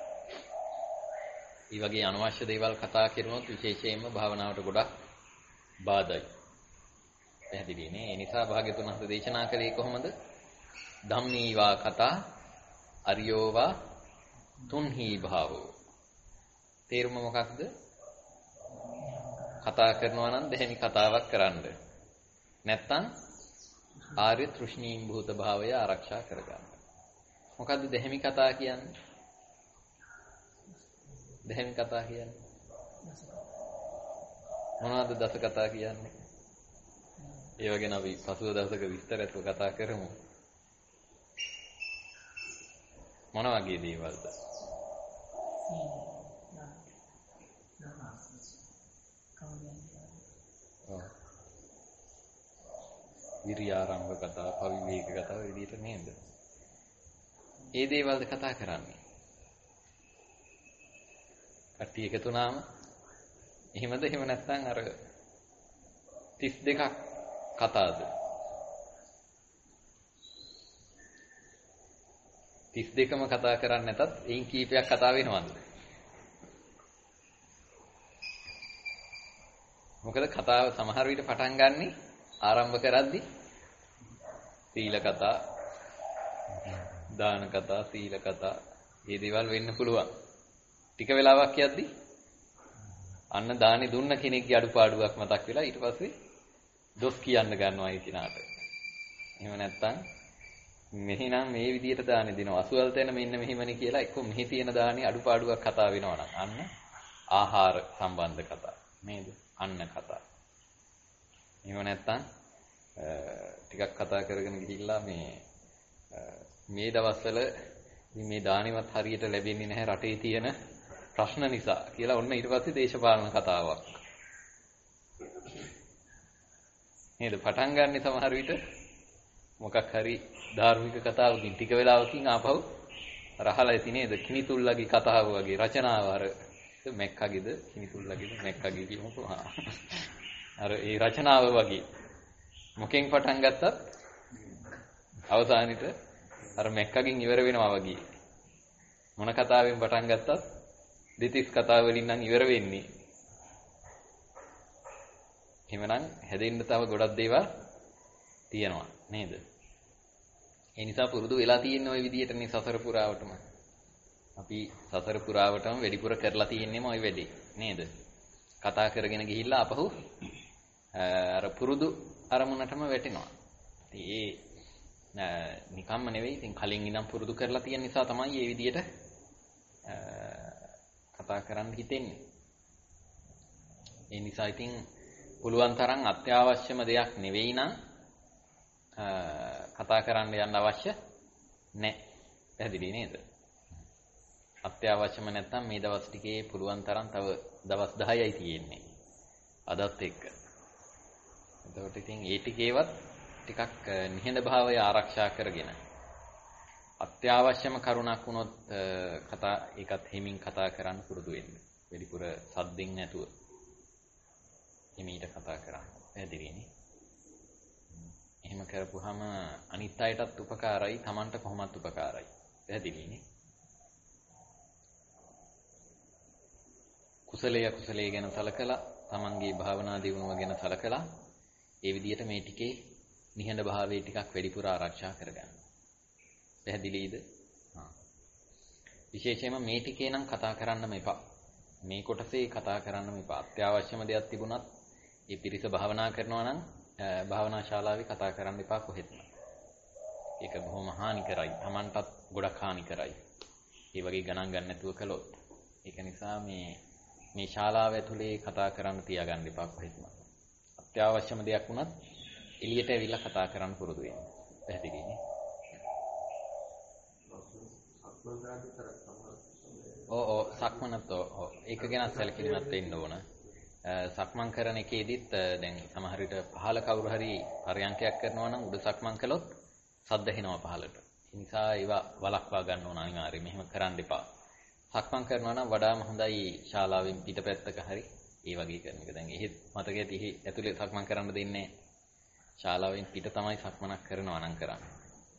ඒ වගේ අනවශ්‍ය දේවල් කතා කරනොත් විශේෂයෙන්ම භාවනාවට ගොඩක් බාධායි. පැහැදිලි නේ? ඒ නිසා භාග්‍යතුන් වහන්සේ දේශනා කළේ කොහොමද? ධම්මීවා කතා අරියෝවා තුන්හි භාවෝ. තේරුම මොකක්ද? කතා කරනවා නම් දෙහිමි කතාවක් කරන්න. නැත්තම් ආර්ය තෘෂ්ණීම් භූත භාවය ආරක්ෂා කරගන්න. මොකද්ද දෙහිමි කතා කියන්නේ? දෙහිමි කතා කියන්නේ මොනවද දස කතා කියන්නේ? ඒව ගැන අපි පසුව දවසක විස්තරත්ව කතා කරමු. මොන වගේ දේවල්ද? විරියාරම්භ කතා, පවිවේක කතා විදිහට නේද? ඒ දේවල්ද කතා කරන්නේ. කට්ටිය එකතු වුණාම එහෙමද? එහෙම නැත්නම් අර 32ක් කතාද? 32ම කතා කරන්නේ නැතත් එයින් කීපයක් කතා වෙනවද? මොකද කතාව සමහර විට පටන් ගන්නෙ ආරම්භ කරද්දි සීල කතා, දාන කතා, සීල කතා, මේ දේවල් වෙන්න පුළුවන්. ටික වෙලාවක් යද්දි අන්න දානි දුන්න කෙනෙක්ගේ අඩුපාඩුවක් මතක් වෙලා ඊට පස්සේ දොස් කියන්න ගන්නවා ඒ කෙනාට. එහෙම නැත්නම් මෙහිනම් මේ විදියට දානි දෙනවා. අසුවල් තැන මෙන්න මෙහිමනේ කියලා එක්ක මෙහි තියෙන දානි අඩුපාඩුවක් කතා වෙනවා නම් අන්න ආහාර සම්බන්ධ කතා නේද? අන්න කතා. එහෙම නැත්නම් ටිකක් කතා කරගෙන ගිහිල්ලා මේ දවස්වල මේ දානිවත් හරියට ලැබෙන්නේ නැහැ රටේ තියෙන ප්‍රශ්න නිසා කියලා ඔන්න ඊට පස්සේ දේශපාලන කතාවක්. නේද? පටන් ගන්න සමහර විට මොකක් හරි ධාර්මික කතාවකින් ටික වෙලාවකින් ආපහු රහලා ඇති නේද? කිනිතුල්ලගේ කතාව වගේ රචනාව අර මැක්කගේද කිනිතුල්ලගේද මැක්කගේ කියමුකෝ. අර ඒ රචනාව වගේ මොකෙන් පටන් ගත්තත් අවසානෙට අර මැක්කගෙන් ඉවර වෙනවා වගේ. මොන කතාවෙන් පටන් ගත්තත් දෙතිස් කතාව වලින් නම් ඉවර වෙන්නේ. එහෙමනම් හැදෙන්න තව ගොඩක් දේවල් තියෙනවා නේද? ඒ නිසා පුරුදු වෙලා තියෙන ওই විදිහටනේ සසර පුරාවටම. අපි සසර පුරාවටම වැඩිපුර කරලා තියෙන්නේම ওই වැඩේ නේද? කතා කරගෙන ගිහිල්ලා අපහු අර පුරුදු අරමුණටම වැටෙනවා. ඉතින් නිකම්ම නෙවෙයි. ඉතින් කලින් ඉඳන් පුරුදු කරලා තියෙන නිසා තමයි මේ විදිහට කතා කරන්න හිතෙන්නේ. ඒ නිසා ඉතින් පුළුවන් තරම් අත්‍යවශ්‍යම දෙයක් නෙවෙයි නම් කතා කරන්න යන්න අවශ්‍ය නැහැ. පැහැදිලි නේද? අත්‍යවශ්‍යම නැත්නම් මේ දවස් ටිකේ පුළුවන් තරම් තව දවස් 10යි තියෙන්නේ. අදත් එක්ක. එතකොට ඉතින් ඒ ටිකේවත් ටිකක් නිහඬ භාවය ආරක්ෂා කරගෙන අත්‍යවශ්‍යම කරුණක් වුණොත් ඒකත් හිමින් කතා කරන්න පුරුදු වෙන්න. වැඩිපුර සද්දින් නැතුව හිමීට කතා කරන්න. පැහැදිලිනේ? එහෙම කරපුවාම අනිත් අයටත් උපකාරයි, Tamanට කොහොමත් උපකාරයි. පැහැදිලිනේ? කුසලයේ ගැන සලකලා, Tamanගේ භාවනා දියුණුව ගැන සලකලා ඒ විදිහට මේ ටිකේ නිහඬ භාවයේ ටිකක් වැඩිපුර ආරක්ෂා කරගන්න. පැහැදිලිද? විශේෂයෙන්ම මේ ටිකේ නම් කතා කරන්නම එපා. මේ කොටසේ කතා කරන්නම එපා. අත්‍යවශ්‍යම දෙයක් තිබුණත් ඒ පිරිස භාවනා කරනවා නම් භාවනා ශාලාවේ කතා කරන්න එපා කොහෙත්ම. ඒක බොහොම හානිකරයි. Tamanටත් ගොඩක් හානිකරයි. ඒ වගේ ගණන් ගන්න නැතුව කළොත්. ඒක නිසා මේ ශාලාව ඇතුලේ කතා කරන්න තියාගන්න එපා කොහෙත්ම. අත්‍යවශ්‍යම දෙයක් වුණත් එළියට ඇවිල්ලා කතා කරන්න පුරුදු වෙන්න. පැහැදිලිනේ? සක්මනත් ඒක ගැන සැලකිලිමත් වෙන්න ඕන. සක්මන් කරන එකේදීත් දැන් සමහර විට පහළ කවුරු හරි පරයන්කයක් කරනවා නම් උඩ සක්මන් කළොත් සද්ද එනවා පහළට. ඒ නිසා ඒවා වළක්වා ගන්න ඕන අනිවාර්යයෙන්. මෙහෙම කරන්න එපා. සක්මන් කරනවා නම් වඩාම හොඳයි ශාලාවෙන් පිටපැත්තක හරි ඒ වගේ කරන එක. දැන් එහෙත් මතකයේ තිහි ඇතුලේ සක්මන් කරන්න දෙන්නේ ශාලාවෙන් පිට තමයි සක්මනක් කරනවා නම් කරන්නේ.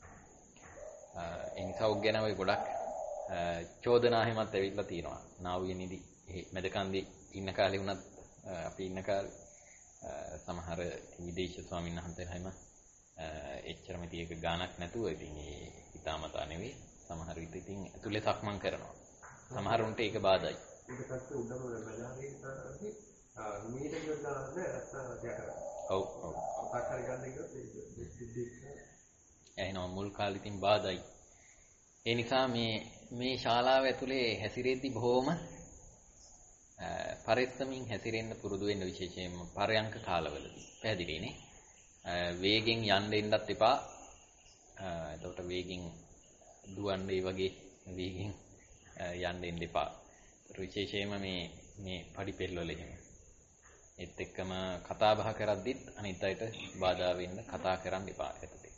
ඒ නිසා ඔක් ගැන ඔය ගොඩක් චෝදනා හැමත් ඇවිල්ලා තියෙනවා. නාවියනේදී මැදකන්දේ ඉන්න කාලේ වුණත් අපි ඉන්න කාලේ සමහර විදේශ ස්වාමීන් වහන්සේලා හැම එච්චරම තියක ගාණක් නැතුව ඉතින් ඒ හිතාමතා නෙවෙයි සමහර විට ඉතින් ඇතුලේ සක්මන් කරනවා. සමහරුන්ට ඒක බාධායි. ඊටපස්සේ උඩම බලාගෙන ඉඳලා මීට කියලා ඔව් අක්කර ගන්න එක එනවා මුල් කාලේ ඉතින් බාධායි. ඒ නිසා මේ ශාලාව ඇතුලේ හැසිරෙද්දි බොහොම පරිස්සමින් හැසිරෙන්න පුරුදු වෙන්න විශේෂයෙන්ම පරයන්ක කාලවලදී. පැහැදිලිනේ. වේගෙන් යන්න එන්නත් එපා. එතකොට වේගෙන් දුවන්න ඒ වගේ වේගෙන් යන්න එන්න එපා. විශේෂයෙන්ම මේ පඩි පෙළවල එහෙම. ඒත් එක්කම කතා බහ කරද්දිත් අනිත් අයට බාධා වෙන්න කතා කරන්න එපා ඇතුලේ.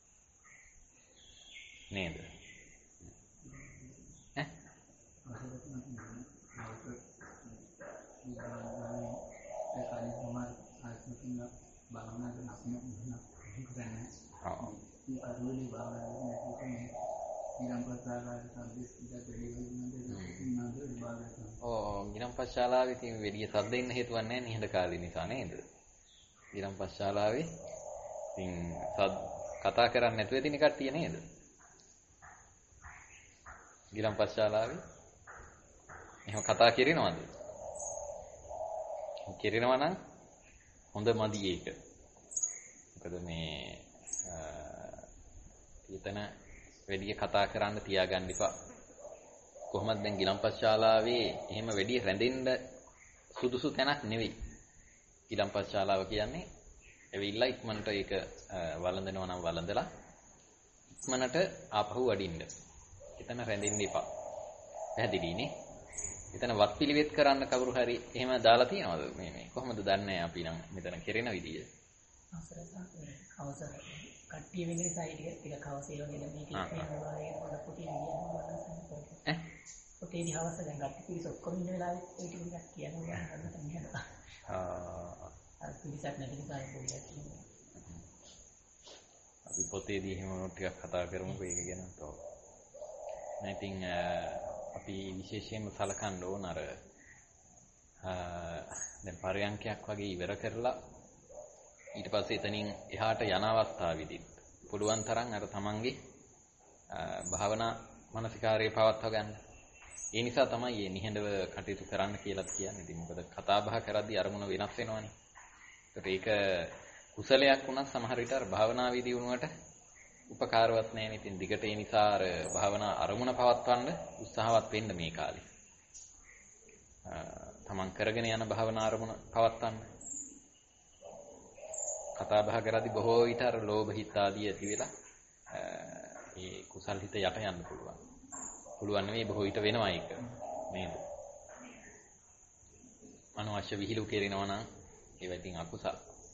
නේද? ගිලන්පස් ශාලාවේ තියෙන වෙඩිය සද්ද එන්න හේතුවක් නැහැ නිහඬ කාලේ නිසා නේද? ගිලන්පස් ශාලාවේ ඉතින් කතා කරන්නේ නැතුව තියෙන කට්ටිය නේද? ගිලන්පස් ශාලාවේ එහෙම කතා කරනවද? කරනවා නම් හොඳ මදි ඒක. මොකද මේ ඊතන වෙඩිය කතා කරන්න තියාගන්න එපා. කොහොමද දැන් ගිලන්පස් ශාලාවේ එහෙම වෙඩිය රැඳෙන්න සුදුසු තැනක් නෙවෙයි. ගිලන්පස් ශාලාව කියන්නේ එවිලා ඉක්මනට ඒක වළඳනවා නම් වළඳලා ඉක්මනට ආපහු වඩින්න. එතන රැඳෙන්න එපා. පැහැදිලිනේ? එතන වත්පිළිවෙත් කරන්න කවුරු හරි එහෙම දාලා තියනවද මේ කොහොමද දන්නේ අපි නම් මෙතන කෙරෙන විදිය? අවසර කට්ටිය වෙන නිසා ටික කවසේ වගේ මේක කියනවා පොඩ පොටි විදියට පොතේදී හවස දැන් ගත්ත පිරිස ඔක්කොම ඉන්න වෙලාවෙත් ඒ ටික කියනවා හදන්න නිහඬව. අර පිරිසක් නැති නිසා පොඩියක් කියනවා. අපි පොතේදී එහෙම ටිකක් කතා කරමුකෝ ඒක ගැන තව. නැතිනම් අපි විශේෂයෙන්ම සලකන්න ඕන අර දැන් පරයන්කයක් වගේ ඉවර කරලා ඊට පස්සේ එතනින් එහාට යන අවස්ථාවේදී පුළුවන් තරම් අර තමන්ගේ භාවනා මානසිකාරයේ පවත්වා ගන්න. ඒ නිසා තමයි මේ නිහඬව කටයුතු කරන්න කියලා කියන්නේ. ඉතින් මොකද කතා බහ කරද්දී අරමුණ වෙනස් වෙනවනේ. ඒකට ඒක කුසලයක් වුණත් සමහර විට අර භාවනා වේදී වුණාට උපකාරවත් නැහැ නේ. ඉතින් දිගට ඒ නිසා අර භාවනා අරමුණ පවත්වන්න උත්සාහවත් වෙන්න මේ කාලේ. තමන් කරගෙන යන භාවනා අරමුණ පවත්වන්න. කතා බහ කරද්දී බොහෝ විට අර ලෝභ හිත ආදී ඇති වෙලා ඒ කුසල් හිත යට යන්න පුළුවන්. පුළුවන් නෙමෙයි බොහෝ විට වෙනවා ඒක. නේද? අනවශ්‍ය විහිළු කෙරෙනවා නම් ඒව ඉතින් අකුසල්.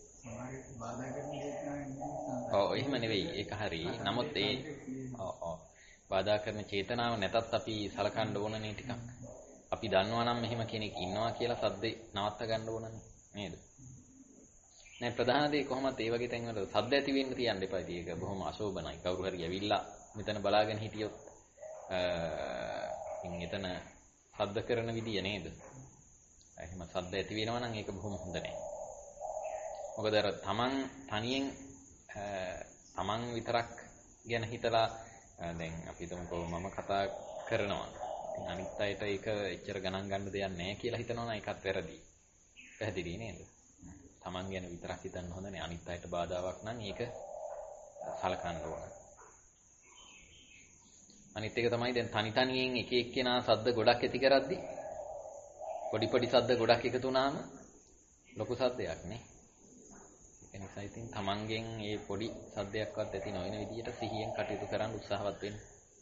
ඔව් එහෙම නෙවෙයි ඒක හරි. නමුත් ඒ බාධා කරන චේතනාව නැතත් අපි සලකන්න ඕනනේ ටිකක්. අපි දන්නවා නම් මෙහෙම කෙනෙක් ඉන්නවා කියලා සද්දේ නවත්ත ගන්න ඕනනේ නේද? නෑ ප්‍රධාන දේ කොහොමද ඒ වගේ තැන්වල සද්ද ඇති වෙන්න තියන්න එපා. ඒක බොහොම අශෝභනයි. කවුරු හරි ඇවිල්ලා මෙතන බලාගෙන හිටියොත් එතන සද්ද කරන විදිය නේද? එහෙම සද්ද ඇති වෙනවා නම් ඒක බොහොම හොඳ නෑ. මොකද අර තමන් තනියෙන් තමන් විතරක් ගැන හිතලා දැන් අපි හිතමුකෝ මම කතා කරනවා. ඉතින් අනිත් අයට ඒක එච්චර ගණන් ගන්න දෙයක් නෑ කියලා හිතනවා නම් ඒකත් වැරදි. පැහැදිලි නේද? තමන් ගැන විතරක් හිතන්න හොඳ නෑ. අනිත් අයට බාධාවක් නම් ඒක සලකන්න ඕන. අනිත් එක තමයි දැන් තනියෙන් එක එක්කෙනා සද්ද ගොඩක් ඇති කරද්දි පොඩි සද්ද ගොඩක් එකතු වුණාම ලොකු සද්දයක් නේ. ඒ නිසා ඉතින් තමන්ගෙන් මේ පොඩි සද්දයක්වත් ඇති නොවන විදිහට සිහියෙන් කටයුතු කරන්න උත්සාහවත් වෙන්න.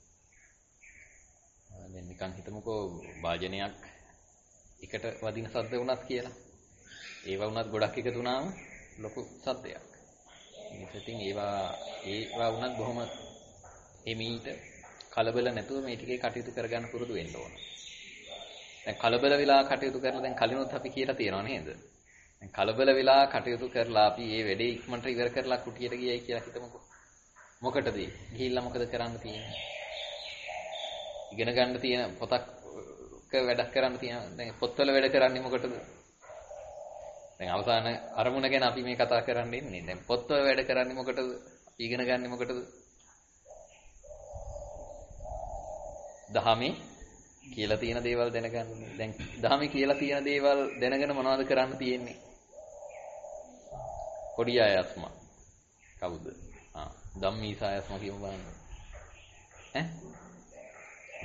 දැන් නිකන් හිතමුකෝ වාජනයක් එකට වදින සද්ද වුණත් කියලා. ඒව වුණත් ගොඩක් එකතු වුණාම ලොකු සද්දයක්. ඉතින් ඒවා වුණත් බොහොම එමීට කලබල නැතුව මේ ටිකේ කටයුතු කරගන්න පුරුදු වෙන්න ඕන. දැන් කලබල වෙලා කටයුතු කරලා දැන් කලිනුත් අපි කියලා තියෙනවා නේද? දැන් කලබල වෙලා කටයුතු කරලා අපි මේ වැඩේ ඉක්මනට ඉවර කරලා කුටියට ගියයි කියලා හිතමුකෝ. මොකටද? ගිහිල්ලා මොකද කරන්න තියෙන්නේ? ඉගෙන ගන්න තියෙන පොතක් වැඩක් කරන්න තියෙන දැන් පොත්වල වැඩ කරන්නේ මොකටද? දැන් අවසාන අරමුණ ගැන අපි මේ කතා කරන්න ඉන්නේ. දැන් පොත්වල වැඩ කරන්නේ මොකටද? අපි ඉගෙන ගන්න මොකටද? දහමේ කියලා තියෙන දේවල් දැනගන්න. දැන් දහමේ කියලා තියෙන දේවල් දැනගෙන මොනවද කරන්න තියෙන්නේ? පොඩි ආයස්ම. කවුද? ධම්මීසායස්ම කියමු බලන්න.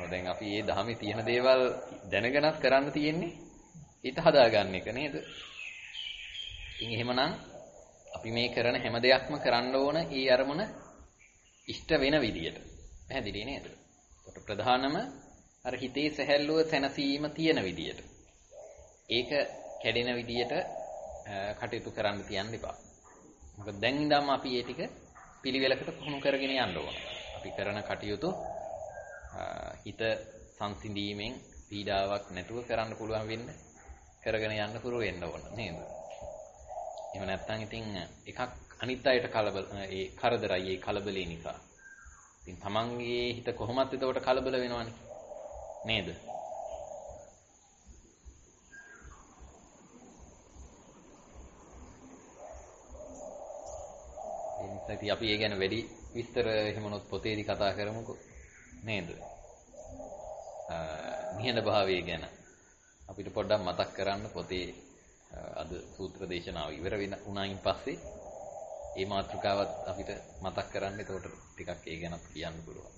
වෙනවා. දැන් අපි මේ ධර්මයේ තියෙන දේවල් දැනගෙනත් කරන්න තියෙන්නේ හිත හදාගන්න එක නේද? ඉතින් එහෙමනම් අපි මේ කරන හැම දෙයක්ම කරන්න ඕන ඒ අරමුණ ඉෂ්ට වෙන විදියට. පැහැදිලි නේද? ඒකට ප්‍රධානම අර හිතේ සැහැල්ලුව සැනසීම තියෙන විදියට. ඒක කැඩෙන විදියට කටයුතු කරන්න තියන්න එපා. මොකද දැන් ඉඳන්ම අපි මේ ටික පිළිවෙලකට පුහුණු කරගෙන යන්න ඕන. අපි කරන කටයුතු හිත සංසිඳීමෙන් පීඩාවක් නැතුව කරන්න පුළුවන් වෙන්න කරගෙන යන්න පුරු වෙන්න ඕන නේද? එහෙම නැත්නම් ඉතින් එකක් අනිත් අයට ඒ කරදරයි ඒ කලබලේ නිසා. ඉතින් තමන්ගේ හිත කොහොමත් එතකොට කලබල වෙනවනේ නේද? ඒ නිසා ඉතින් අපි ඒ ගැන වැඩි විස්තර එහෙමනොත් පොතේදී කතා කරමුකෝ නේද? නිහඬ භාවය ගැන අපිට පොඩ්ඩක් මතක් කරන්න පොතේ අද සූත්‍ර දේශනාව ඉවර වුණායින් පස්සේ මේ මාතෘකාවත් අපිට මතක් කරන්න. එතකොට ටිකක් ඒ ගැනත් කියන්න පුළුවන්.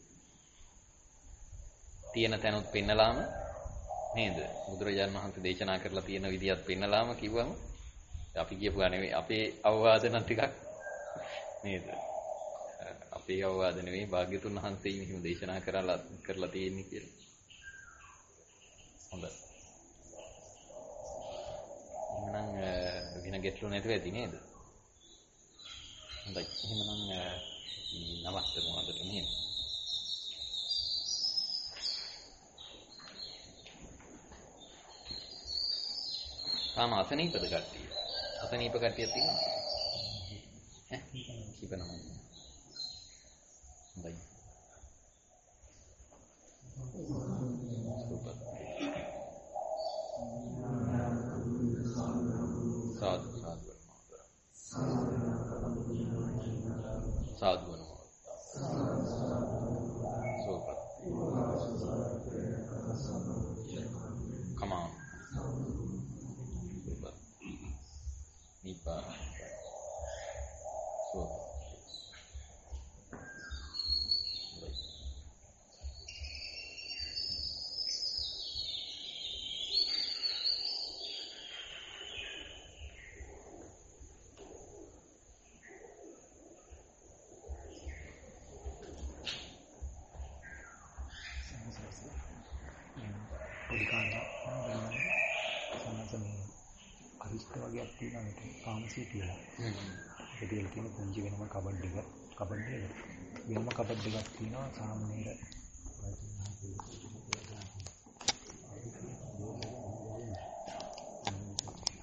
තියෙන තැනුත් පෙන්නලාම නේද? බුදුරජාණන් වහන්සේ දේශනා කරලා තියෙන විදියත් පෙන්නලාම කිව්වම අපි කියපුවා නෙවෙයි අපේ අවවාද නම් ටිකක් නේද? අපේ අවවාද නෙවෙයි භාග්‍යතුන් වහන්සේ මෙහිම දේශනා කරලා තියෙන්නේ කියලා. හොඳයි. එහෙනම් වෙන ගැටලු නැතුව ඇති නේද? හොඳයි. එහෙනම් නමස්තේ මොකදට නේද? තාම අසනීපද කට්ටිය? අසනීප කට්ටියක් තියෙනවද? කිපනම. හොඳයි. සාදු සාදු සාදු සෝපත් කමාන් සෝපත් නිපා සෝපත් වගේක් තියෙනවා මේක ෆාමසි කියලා. ඒක දෙල තියෙන පුංචි වෙනම කබඩ් එක. කබඩ් එක වෙනම කබඩ් එකක් තියෙනවා සාමාන්‍යයෙන්